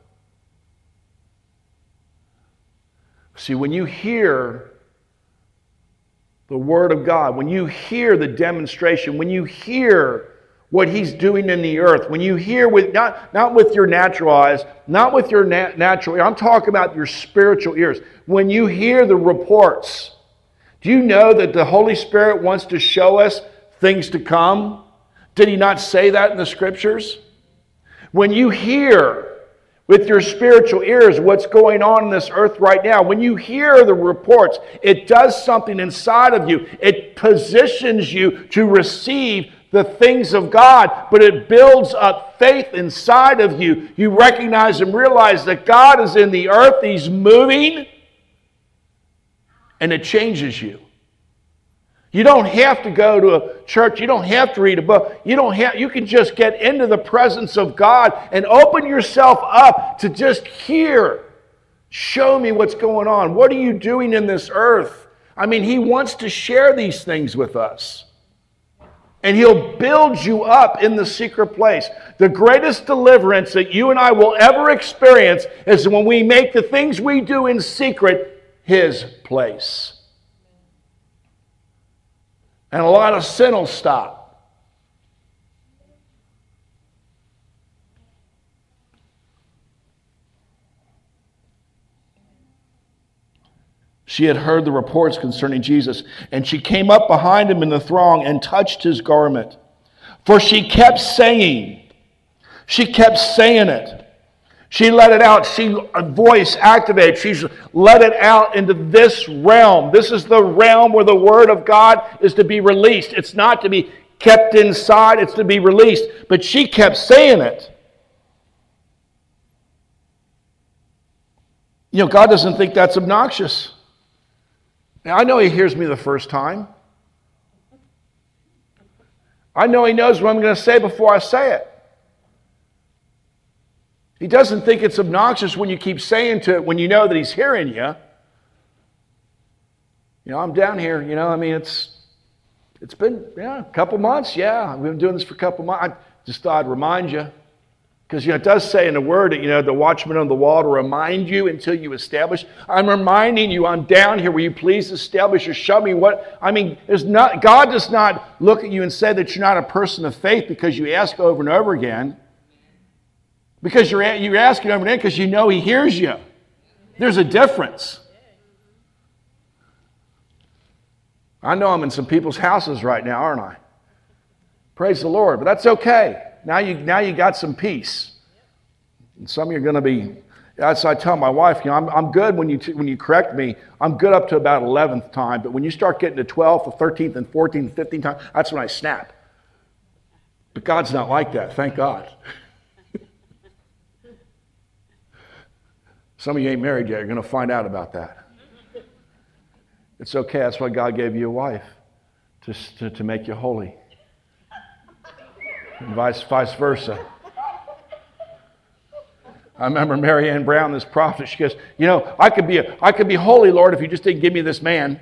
See, when you hear the Word of God, when you hear the demonstration, when you hear what He's doing in the earth, when you hear with, not, not with your natural eyes, not with your nat- natural ear, I'm talking about your spiritual ears. When you hear the reports, do you know that the Holy Spirit wants to show us things to come? Did He not say that in the Scriptures? When you hear with your spiritual ears what's going on in this earth right now, when you hear the reports, it does something inside of you. It positions you to receive the things of God, but it builds up faith inside of you. You recognize and realize that God is in the earth, He's moving, and it changes you. You don't have to go to a church. You don't have to read a book. You don't have, you can just get into the presence of God and open yourself up to just hear. Show me what's going on. What are you doing in this earth? I mean, He wants to share these things with us. And He'll build you up in the secret place. The greatest deliverance that you and I will ever experience is when we make the things we do in secret His place. And a lot of sin will stop. She had heard the reports concerning Jesus, and she came up behind him in the throng and touched his garment. For she kept saying, she kept saying it. She let it out. She, a voice activated. She's let it out into this realm. This is the realm where the Word of God is to be released. It's not to be kept inside. It's to be released. But she kept saying it. You know, God doesn't think that's obnoxious. Now, I know He hears me the first time. I know He knows what I'm going to say before I say it. He doesn't think it's obnoxious when you keep saying to it, when you know that He's hearing you. You know, I'm down here, you know, I mean, it's it's been, yeah, a couple months, yeah. We've been doing this for a couple months. I just thought I'd remind you. Because, you know, it does say in the Word that, you know, the watchman on the wall to remind you until you establish. I'm reminding you, I'm down here. Will you please establish or show me what? I mean, there's not, God does not look at you and say that you're not a person of faith because you ask over and over again. Because you're, you're asking over and over because you know He hears you. There's a difference. I know I'm in some people's houses right now, aren't I? Praise the Lord, but that's okay. Now you, now you got some peace. And some of you are going to be, as I tell my wife, you know, I'm, I'm good when you, when you correct me. I'm good up to about eleventh time, but when you start getting to twelfth, or thirteenth, and fourteenth, and fifteenth time, that's when I snap. But God's not like that, thank God. Some of you ain't married yet. You're going to find out about that. It's okay. That's why God gave you a wife, to, to, to make you holy. And vice, vice versa. I remember Mary Ann Brown, this prophet, she goes, you know, I could be a, I could be holy, Lord, if you just didn't give me this man.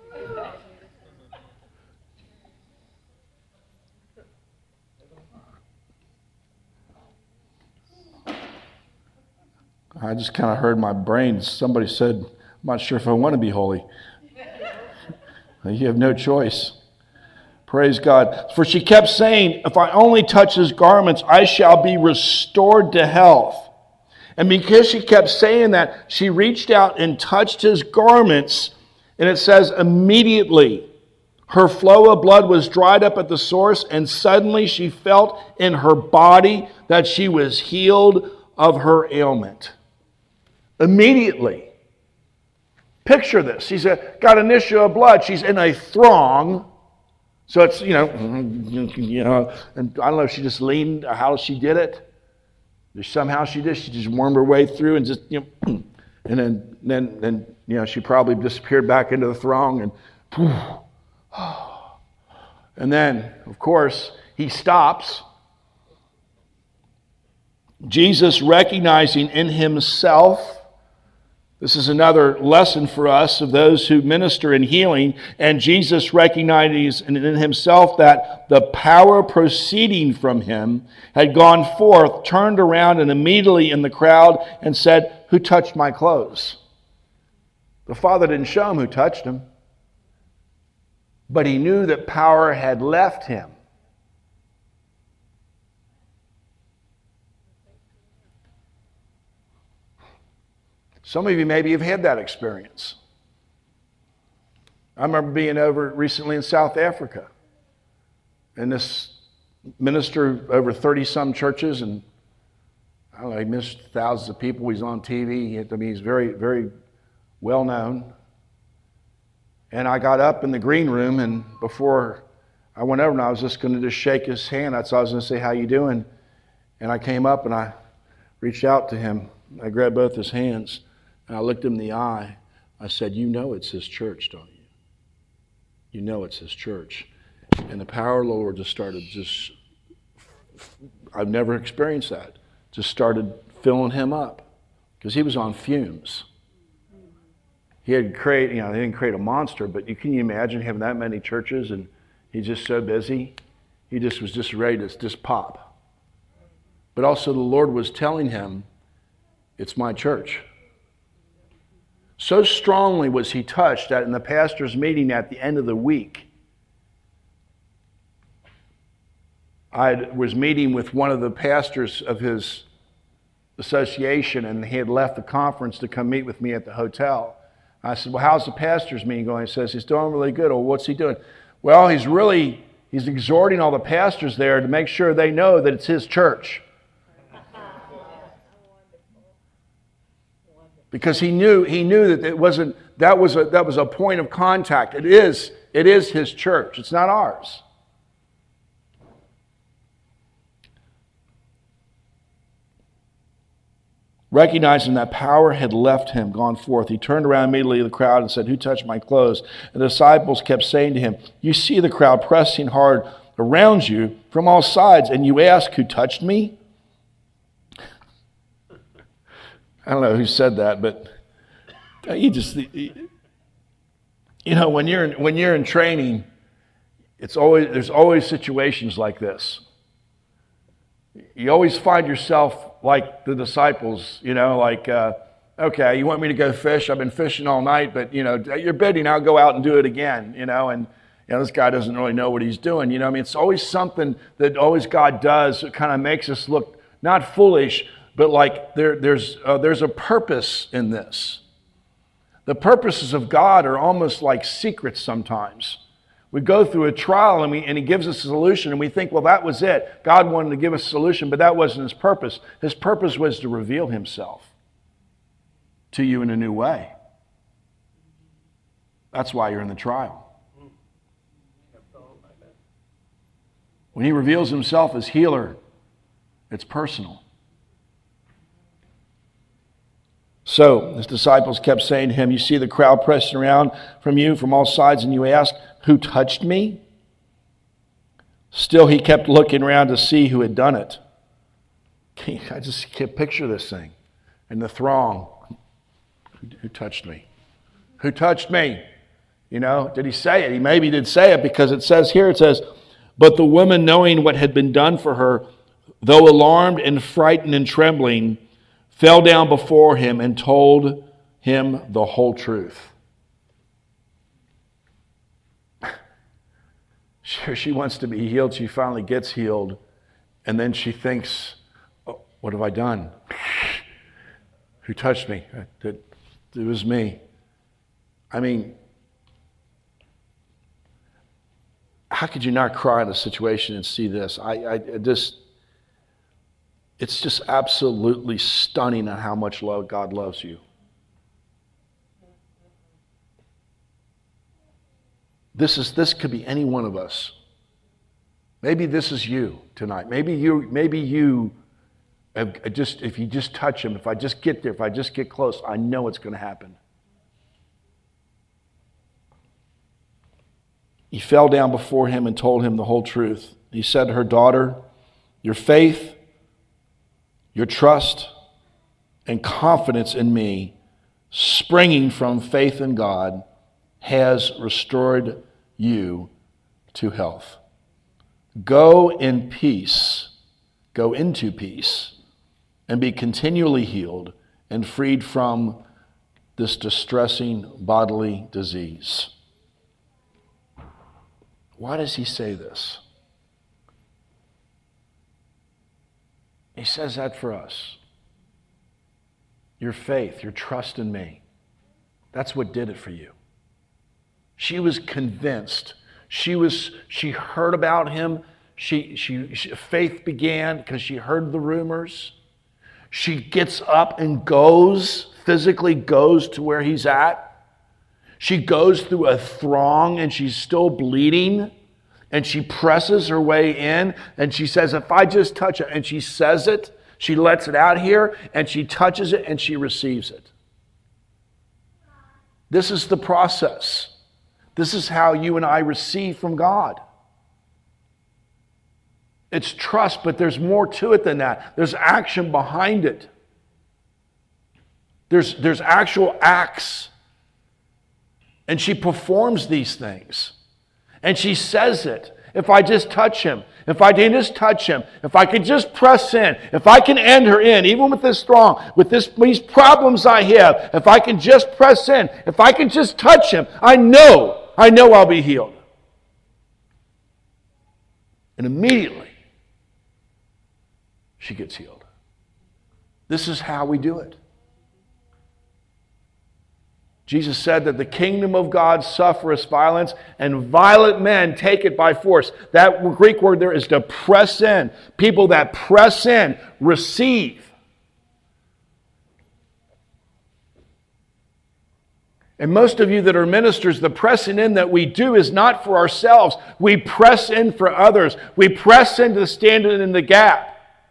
I just kind of heard my brain. Somebody said, I'm not sure if I want to be holy. You have no choice. Praise God. For she kept saying, if I only touch His garments, I shall be restored to health. And because she kept saying that, she reached out and touched His garments. And it says, immediately her flow of blood was dried up at the source, and suddenly she felt in her body that she was healed of her ailment. Immediately. Picture this. She's got an issue of blood. She's in a throng. So it's, you know, you know, and I don't know if she just leaned or how she did it. Somehow she did. She just wormed her way through and just, you know, and then, then, then you know, she probably disappeared back into the throng, and poof. And then, of course, he stops. Jesus, recognizing in himself, this is another lesson for us of those who minister in healing, and Jesus recognizing in himself that the power proceeding from him had gone forth, turned around and immediately in the crowd and said, "Who touched my clothes?" The Father didn't show him who touched him, but he knew that power had left him. Some of you maybe have had that experience. I remember being over recently in South Africa, and this minister over thirty-some churches, and I don't know, he ministered to thousands of people. He's on T V. I mean, he's very, very well known. And I got up in the green room, and before I went over, and I was just going to just shake his hand. That's all I was going to say, "How you doing?" And I came up and I reached out to him. I grabbed both his hands. And I looked him in the eye. I said, "You know it's his church, don't you? You know it's his church." And the power of the Lord just started just, I've never experienced that, just started filling him up. Because he was on fumes. He had created, you know, they didn't create a monster, but you can you imagine having that many churches and he's just so busy. He just was just ready to just pop. But also the Lord was telling him, "It's my church." So strongly was he touched that in the pastor's meeting at the end of the week, I was meeting with one of the pastors of his association, and he had left the conference to come meet with me at the hotel. I said, "Well, how's the pastor's meeting going?" He says, "He's doing really good." "Well, what's he doing?" "Well, he's really, he's exhorting all the pastors there to make sure they know that it's his church." Because he knew he knew that it wasn't that was a that was a point of contact. It is it is his church. It's not ours. Recognizing that power had left him, gone forth, he turned around immediately to the crowd and said, "Who touched my clothes?" And the disciples kept saying to him, "You see the crowd pressing hard around you from all sides, and you ask, 'Who touched me?'" I don't know who said that, but you just, you know, when you're in, when you're in training, it's always there's always situations like this. You always find yourself like the disciples, you know, like, uh, "Okay, you want me to go fish? I've been fishing all night, but you know, you're bidding. I'll go out and do it again, you know." And you know, this guy doesn't really know what he's doing, you know. I mean, it's always something that always God does that kind of makes us look not foolish, but like there, there's uh, there's a purpose in this. The purposes of God are almost like secrets sometimes. We go through a trial and, we, and he gives us a solution and we think, well, that was it. God wanted to give us a solution, but that wasn't his purpose. His purpose was to reveal himself to you in a new way. That's why you're in the trial. When he reveals himself as healer, it's personal. So his disciples kept saying to him, "You see the crowd pressing around from you from all sides, and you ask, 'Who touched me?'" Still he kept looking around to see who had done it. I just can't picture this thing. In the throng, who touched me? Who touched me? You know, did he say it? He maybe did say it, because it says here, it says, "But the woman, knowing what had been done for her, though alarmed and frightened and trembling, fell down before him and told him the whole truth." Sure, she wants to be healed. She finally gets healed. And then she thinks, "Oh, what have I done? Who touched me? It, it was me." I mean, how could you not cry in a situation and see this? I, I just... It's just absolutely stunning on how much love God loves you. This is this could be any one of us. Maybe this is you tonight. Maybe you maybe you have just if you just touch him, if I just get there, if I just get close, I know it's going to happen. he fell down before him and told him the whole truth. He said to her, "Daughter, your faith, your trust, and confidence in me, springing from faith in God, has restored you to health. Go in peace, go into peace, and be continually healed and freed from this distressing bodily disease." Why does he say this? He says that for us. Your faith, your trust in me, that's what did it for you. She was convinced. She was. She heard about him. She, she, she faith began because she heard the rumors. She gets up and goes, physically goes to where he's at. She goes through a throng and she's still bleeding. And she presses her way in and she says, "If I just touch it," and she says it, she lets it out here and she touches it and she receives it. This is the process. This is how you and I receive from God. It's trust, but there's more to it than that. There's action behind it. There's, there's actual acts. And she performs these things. And she says it. If I just touch him, if I can just touch him, if I could just press in, if I can end her in, even with this throng, with this, these problems I have, if I can just press in, if I can just touch him, I know, I know I'll be healed. And immediately, she gets healed. This is how we do it. Jesus said that the kingdom of God suffereth violence, and violent men take it by force. That Greek word there is to press in. People that press in receive. And most of you that are ministers, the pressing in that we do is not for ourselves. We press in for others. We press into standing in the gap.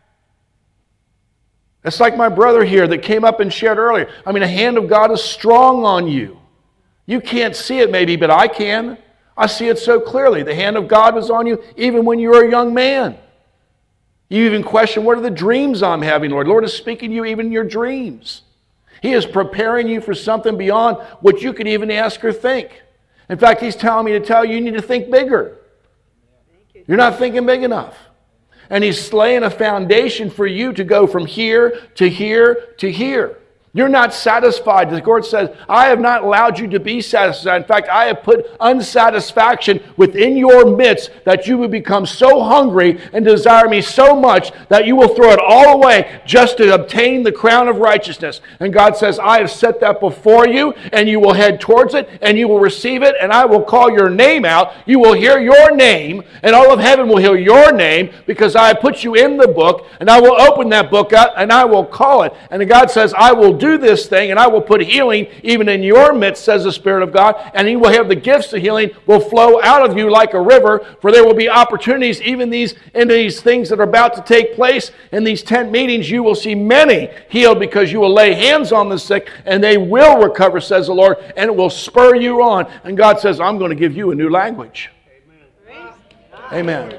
It's like my brother here that came up and shared earlier. I mean, the hand of God is strong on you. You can't see it maybe, but I can. I see it so clearly. The hand of God was on you even when you were a young man. You even question, what are the dreams I'm having, Lord? Lord is speaking to you even in your dreams. He is preparing you for something beyond what you could even ask or think. In fact, He's telling me to tell you, you need to think bigger. You're not thinking big enough. And He's laying a foundation for you to go from here to here to here. You're not satisfied. The Lord says, I have not allowed you to be satisfied. In fact, I have put unsatisfaction within your midst that you will become so hungry and desire me so much that you will throw it all away just to obtain the crown of righteousness. And God says, I have set that before you, and you will head towards it, and you will receive it, and I will call your name out. You will hear your name, and all of heaven will hear your name, because I have put you in the book, and I will open that book up, and I will call it. And God says, I will do this thing, and I will put healing even in your midst, says the Spirit of God, and He will have the gifts of healing will flow out of you like a river, for there will be opportunities even these in these things that are about to take place in these tent meetings. You will see many healed because you will lay hands on the sick and they will recover, says the Lord, and it will spur you on. And God says, I'm going to give you a new language. Amen. Amen.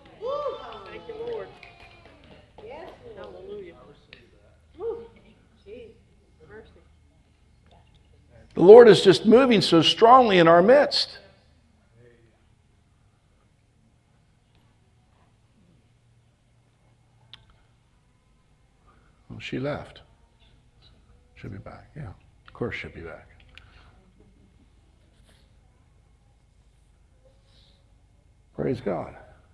The Lord is just moving so strongly in our midst. Well, she left. She'll be back. Yeah, of course she'll be back. Praise God.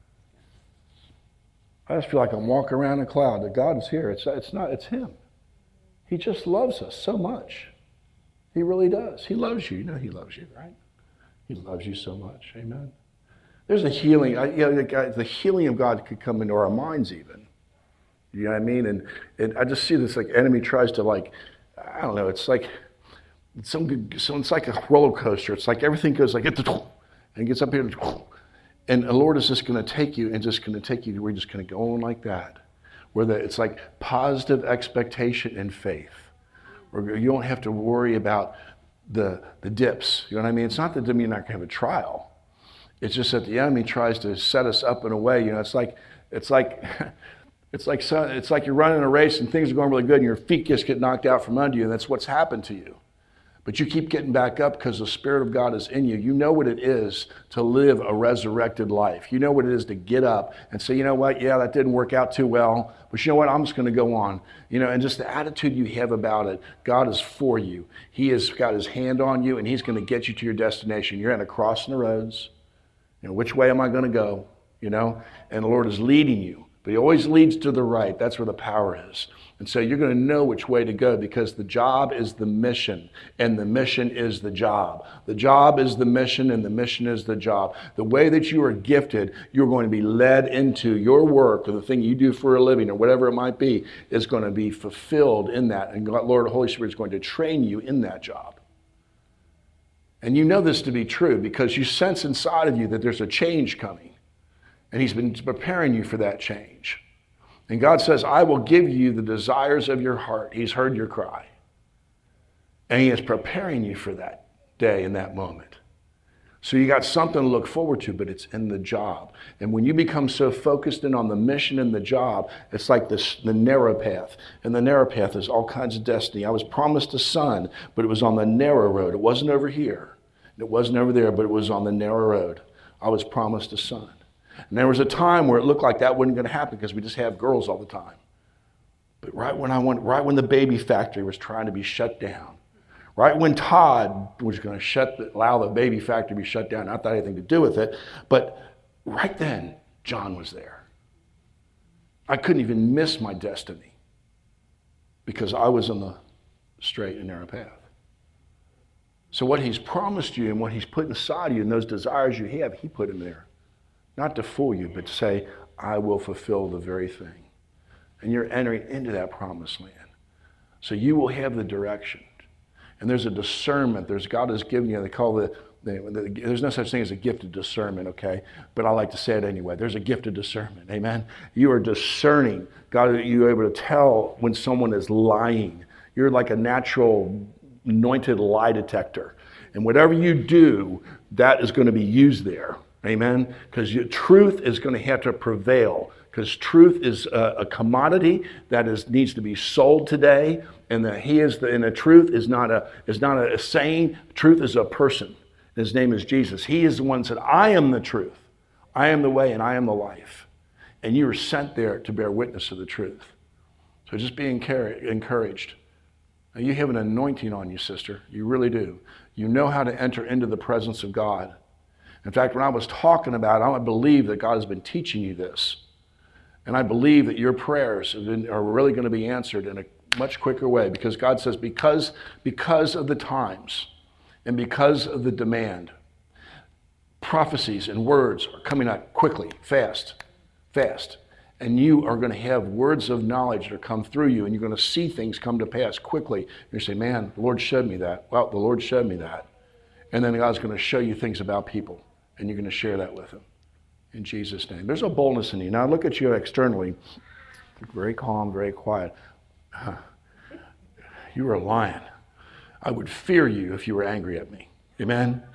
I just feel like I'm walking around in a cloud. That God is here. It's, it's not, it's Him. He just loves us so much. He really does. He loves you. You know He loves you, right? He loves you so much. Amen. There's a healing. I, you know, the, the healing of God could come into our minds even. You know what I mean? And, and I just see this like enemy tries to like, I don't know, it's like, it's, some, so it's like a roller coaster. It's like everything goes like, and gets up here, and the Lord is just going to take you and just going to take you, we're just going to go on like that. Where the, it's like positive expectation and faith. Or you don't have to worry about the, the dips. You know what I mean? It's not that you're not going to have a trial. It's just that the enemy tries to set us up in a way, you know, it's like, it's like, it's like, so, it's like you're running a race and things are going really good and your feet just get knocked out from under you, and that's what's happened to you. But you keep getting back up because the Spirit of God is in you. You know what it is to live a resurrected life. You know what it is to get up and say, you know what, yeah, that didn't work out too well, but you know what, I'm just going to go on. You know, and just the attitude you have about it, God is for you. He has got his hand on you, and he's going to get you to your destination. You're at a crossing the roads. You know, which way am I going to go? You know, and the Lord is leading you. But he always leads to the right. That's where the power is. And so you're going to know which way to go, because the job is the mission and the mission is the job. The job is the mission and the mission is the job. The way that you are gifted, you're going to be led into your work or the thing you do for a living or whatever it might be is going to be fulfilled in that. And God, Lord, the Holy Spirit is going to train you in that job. And you know this to be true because you sense inside of you that there's a change coming. And he's been preparing you for that change. And God says, I will give you the desires of your heart. He's heard your cry. And he is preparing you for that day and that moment. So you got something to look forward to, but it's in the job. And when you become so focused in on the mission and the job, it's like this, the narrow path. And the narrow path is all kinds of destiny. I was promised a son, but it was on the narrow road. It wasn't over here. It wasn't over there, but it was on the narrow road. I was promised a son. And there was a time where it looked like that wasn't going to happen because we just have girls all the time. But right when I went, right when the baby factory was trying to be shut down, right when Todd was going to shut the, allow the baby factory to be shut down, not that I had anything to do with it, but right then, John was there. I couldn't even miss my destiny because I was on the straight and narrow path. So what he's promised you and what he's put inside of you and those desires you have, he put in there. Not to fool you, but to say, I will fulfill the very thing. And you're entering into that promised land. So you will have the direction. And there's a discernment. There's God has given you, they call the, the, the, there's no such thing as a gift of discernment, okay? But I like to say it anyway. There's a gift of discernment, amen? You are discerning. God, you're able to tell when someone is lying. You're like a natural anointed lie detector. And whatever you do, that is going to be used there. Amen? Because truth is going to have to prevail. Because truth is a, a commodity that is needs to be sold today, and that he is the, and the truth is not a is not a saying. Truth is a person. His name is Jesus. He is the one that said, "I am the truth, I am the way, and I am the life." And you were sent there to bear witness of the truth. So just be encouraged. Now, you have an anointing on you, sister. You really do. You know how to enter into the presence of God. In fact, when I was talking about it, I believe that God has been teaching you this. And I believe that your prayers have been, are really going to be answered in a much quicker way, because God says, because, because of the times and because of the demand, prophecies and words are coming out quickly, fast, fast. And you are going to have words of knowledge that come through you, and you're going to see things come to pass quickly. And you say, man, the Lord showed me that. Well, the Lord showed me that. And then God's going to show you things about people. And you're going to share that with him. In Jesus' name. There's a boldness in you. Now look at you externally. Very calm, very quiet. Huh. You were a lion. I would fear you if you were angry at me. Amen?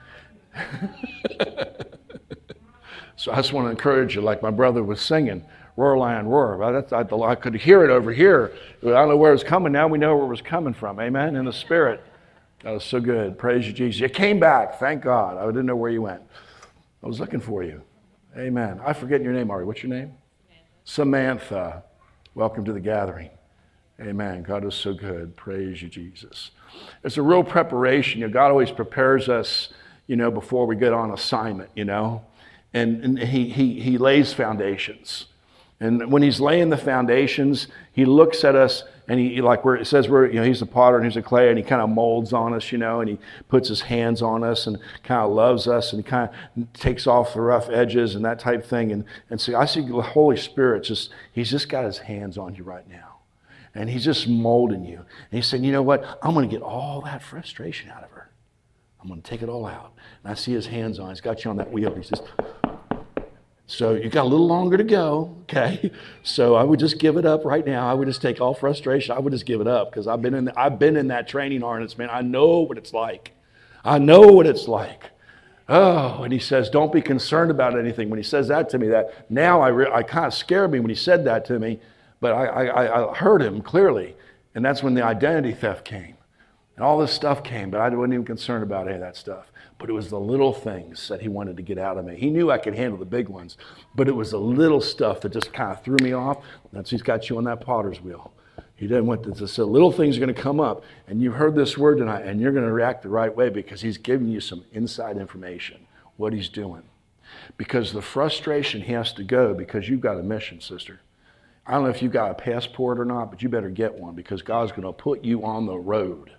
So I just want to encourage you, like my brother was singing, roar, lion, roar. Well, that's, I, I could hear it over here. I don't know where it's coming. Now we know where it was coming from. Amen? In the spirit. That was so good. Praise you, Jesus. You came back. Thank God. I didn't know where you went. I was looking for you. Amen. I forget your name, Ari. What's your name? Samantha. Samantha. Welcome to the gathering. Amen. God is so good. Praise you, Jesus. It's a real preparation. You know, God always prepares us, you know, before we get on assignment, you know. And, and he, he, he lays foundations. And when he's laying the foundations, he looks at us and he, like where it says we're, you know, he's the potter and he's the clay, and he kind of molds on us, you know, and he puts his hands on us and kind of loves us, and he kind of takes off the rough edges and that type thing. And, and so I see the Holy Spirit just, he's just got his hands on you right now. And he's just molding you. And he's saying, you know what? I'm going to get all that frustration out of her. I'm going to take it all out. And I see his hands on. He's got you on that wheel. He says, so you got a little longer to go, okay? So I would just give it up right now. I would just take all frustration. I would just give it up, because I've been in the, I've been in that training harness, man. I know what it's like. I know what it's like. Oh, and he says, don't be concerned about anything. When he says that to me, that now I, re- I kind of scared me when he said that to me, but I, I, I heard him clearly. And that's when the identity theft came. And all this stuff came, but I wasn't even concerned about any of that stuff. But it was the little things that he wanted to get out of me. He knew I could handle the big ones, but it was the little stuff that just kind of threw me off. That's he's got you on that potter's wheel. He didn't want to, so little things are going to come up, and you've heard this word tonight, and you're going to react the right way because he's giving you some inside information, what he's doing. Because the frustration he has to go because you've got a mission, sister. I don't know if you've got a passport or not, but you better get one because God's going to put you on the road.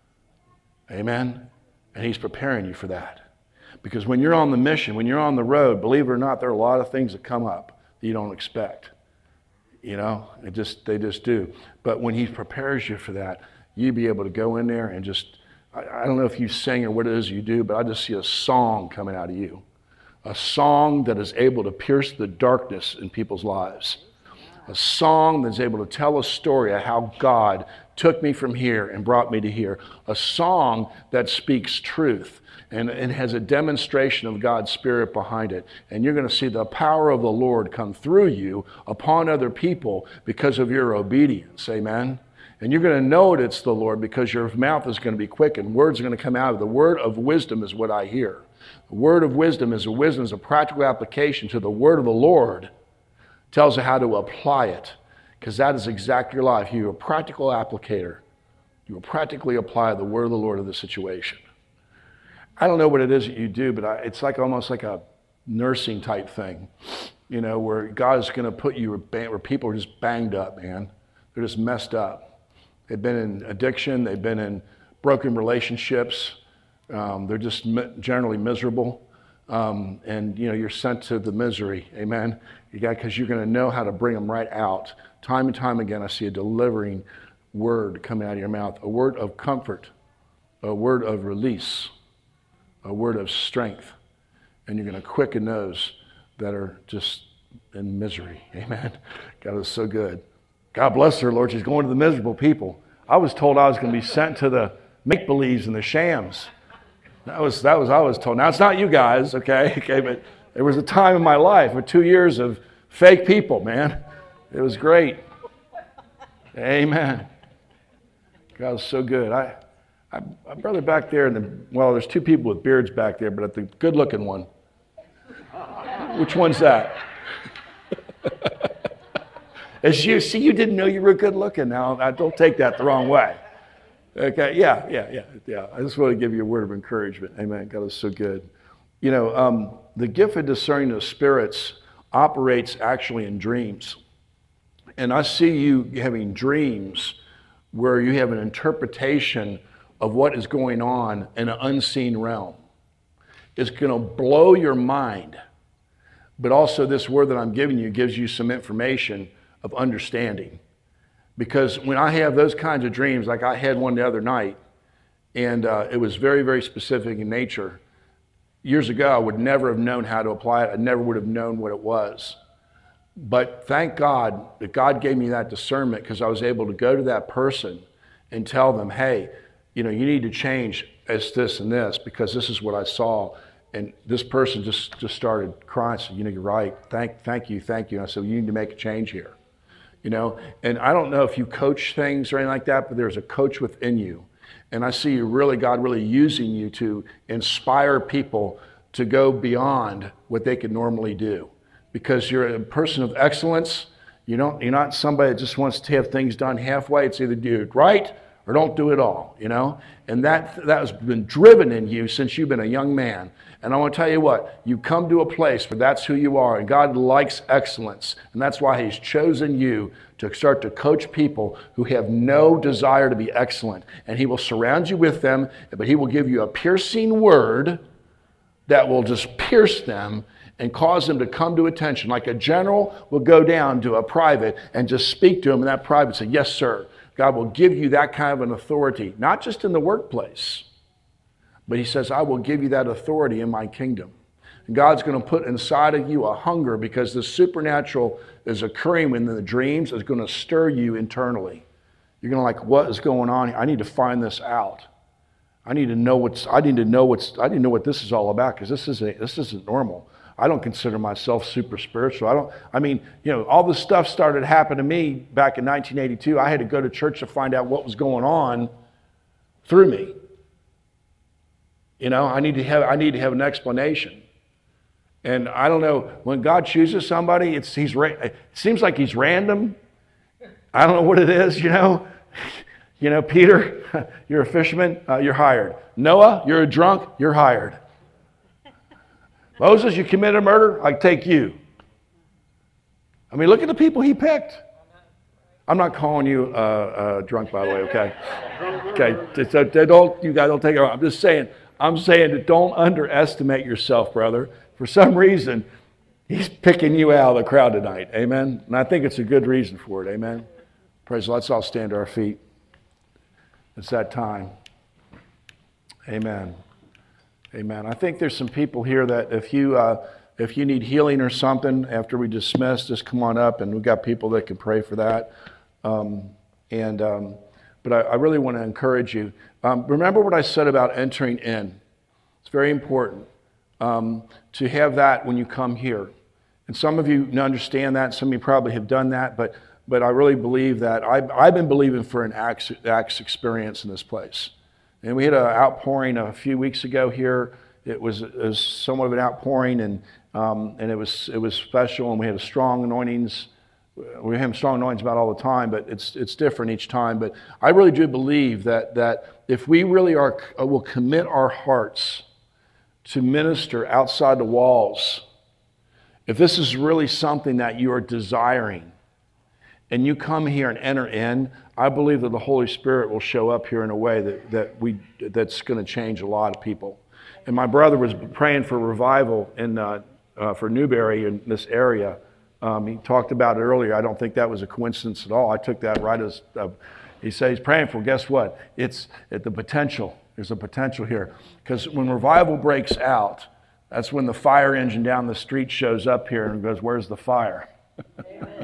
Amen? And he's preparing you for that. Because when you're on the mission, when you're on the road, believe it or not, there are a lot of things that come up that you don't expect. You know, it just they just do. But when he prepares you for that, you be able to go in there and just, I, I don't know if you sing or what it is you do, but I just see a song coming out of you. A song that is able to pierce the darkness in people's lives. A song that's able to tell a story of how God took me from here and brought me to here. A song that speaks truth and, and has a demonstration of God's Spirit behind it. And you're going to see the power of the Lord come through you upon other people because of your obedience. Amen? And you're going to know it, it's the Lord because your mouth is going to be quick and words are going to come out of it. The word of wisdom is what I hear. The word of wisdom is a wisdom is a practical application to the word of the Lord. Tells you how to apply it, because that is exactly your life. You're a practical applicator. You will practically apply the word of the Lord to the situation. I don't know what it is that you do, but I, it's like almost like a nursing type thing, you know, where God is going to put you where people are just banged up, man. They're just messed up. They've been in addiction. They've been in broken relationships. Um, they're just generally miserable. Um, and, you know, you're sent to the misery, amen? You got because you're going to know how to bring them right out. Time and time again, I see a delivering word coming out of your mouth, a word of comfort, a word of release, a word of strength. And you're going to quicken those that are just in misery, amen? God is so good. God bless her, Lord. She's going to the miserable people. I was told I was going to be sent to the make-believes and the shams. That was, that was I was told. Now, it's not you guys, okay? Okay, but there was a time in my life with two years of fake people, man. It was great. Amen. God was so good. I, I, my brother back there, in the, well, there's two people with beards back there, but the good-looking one. Which one's that? As you see, you didn't know you were good-looking. Now, I don't take that the wrong way. Okay, yeah, yeah, yeah, yeah. I just want to give you a word of encouragement. Amen. God is so good. You know, um, the gift of discerning of spirits operates actually in dreams. And I see you having dreams where you have an interpretation of what is going on in an unseen realm. It's going to blow your mind. But also this word that I'm giving you gives you some information of understanding. Because when I have those kinds of dreams, like I had one the other night, and uh, it was very, very specific in nature. Years ago, I would never have known how to apply it. I never would have known what it was. But thank God that God gave me that discernment because I was able to go to that person and tell them, hey, you know, you need to change as this and this because this is what I saw. And this person just, just started crying. Said, you know, you're right. Thank, thank you, thank you. And I said, you need to make a change here. You know, and I don't know if you coach things or anything like that, but there's a coach within you. And I see you really, God really using you to inspire people to go beyond what they could normally do. Because you're a person of excellence. You don't, you're not somebody that just wants to have things done halfway. It's either do it right or don't do it all, you know. And that, that has been driven in you since you've been a young man. And I want to tell you what, you come to a place where that's who you are, and God likes excellence. And that's why he's chosen you to start to coach people who have no desire to be excellent. And he will surround you with them, but he will give you a piercing word that will just pierce them and cause them to come to attention. Like a general will go down to a private and just speak to him, and that private say, yes, sir. God will give you that kind of an authority, not just in the workplace, but he says, I will give you that authority in my kingdom. And God's going to put inside of you a hunger because the supernatural is occurring when the dreams is going to stir you internally. You're going to like, what is going on here? I need to find this out. I need to know what's, I need to know what's, I need to know what this is all about, because this isn't, this isn't normal. I don't consider myself super spiritual. I don't, I mean, you know, all this stuff started happening to me back in nineteen eighty-two. I had to go to church to find out what was going on through me. You know, I need to have, I need to have an explanation. And I don't know, when God chooses somebody, it's, he's, it seems like he's random. I don't know what it is, you know. You know, Peter, you're a fisherman, uh, you're hired. Noah, you're a drunk, you're hired. Moses, you committed murder, I take you. I mean, look at the people he picked. I'm not calling you uh, uh, drunk, by the way, okay? Okay, so don't, you guys don't take it wrong. I'm just saying, I'm saying that don't underestimate yourself, brother. For some reason, he's picking you out of the crowd tonight, amen? And I think it's a good reason for it, amen? Praise the Lord. Let's all stand to our feet. It's that time. Amen. Amen. I think there's some people here that if you uh, if you need healing or something after we dismiss, just come on up, and we've got people that can pray for that. Um, and um, but I, I really want to encourage you. Um, remember what I said about entering in. It's very important um, to have that when you come here. And some of you understand that. Some of you probably have done that, but but I really believe that I've, I've been believing for an Acts, Acts experience in this place. And we had an outpouring a few weeks ago here. It was, it was somewhat of an outpouring, and um, and it was it was special. And we had a strong anointings. We have strong anointings about all the time, but it's it's different each time. But I really do believe that that if we really are will commit our hearts to minister outside the walls, if this is really something that you are desiring, and you come here and enter in, I believe that the Holy Spirit will show up here in a way that, that we that's going to change a lot of people. And my brother was praying for revival in uh, uh, for Newberry in this area. Um, he talked about it earlier. I don't think that was a coincidence at all. I took that right as uh, he said he's praying for. Guess what? It's at the potential. There's a potential here, because when revival breaks out, that's when the fire engine down the street shows up here and goes, "Where's the fire?" Amen.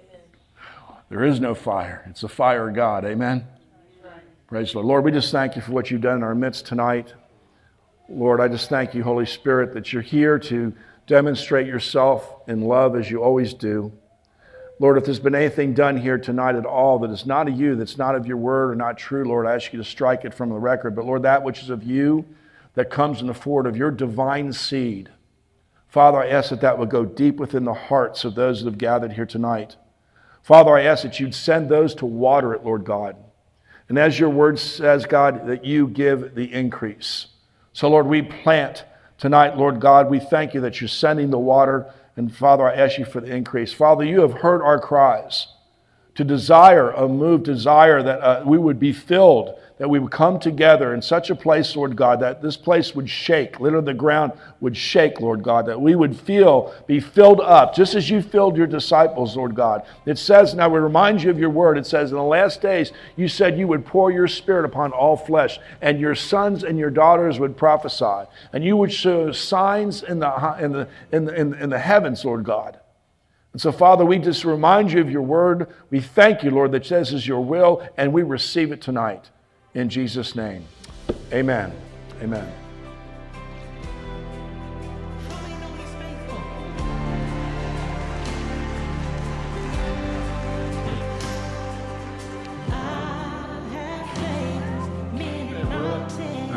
There is no fire. It's the fire of God. Amen? Praise the Lord. Lord, we just thank you for what you've done in our midst tonight. Lord, I just thank you, Holy Spirit, that you're here to demonstrate yourself in love as you always do. Lord, if there's been anything done here tonight at all that is not of you, that's not of your word or not true, Lord, I ask you to strike it from the record. But Lord, that which is of you, that comes in the forward of your divine seed, Father, I ask that that would go deep within the hearts of those that have gathered here tonight. Father, I ask that you'd send those to water it, Lord God. And as your word says, God, that you give the increase. So, Lord, we plant tonight, Lord God. We thank you that you're sending the water. And, Father, I ask you for the increase. Father, you have heard our cries to desire, a move, desire that uh, we would be filled, that we would come together in such a place, Lord God, that this place would shake, literally the ground would shake, Lord God, that we would feel, be filled up, just as you filled your disciples, Lord God. It says, and I would remind you of your word, it says, in the last days, you said you would pour your spirit upon all flesh, and your sons and your daughters would prophesy, and you would show signs in the, in the, in the, in the, in the heavens, Lord God. And so, Father, we just remind you of your word. We thank you, Lord, that says is your will, and we receive it tonight. In Jesus' name, amen. Amen.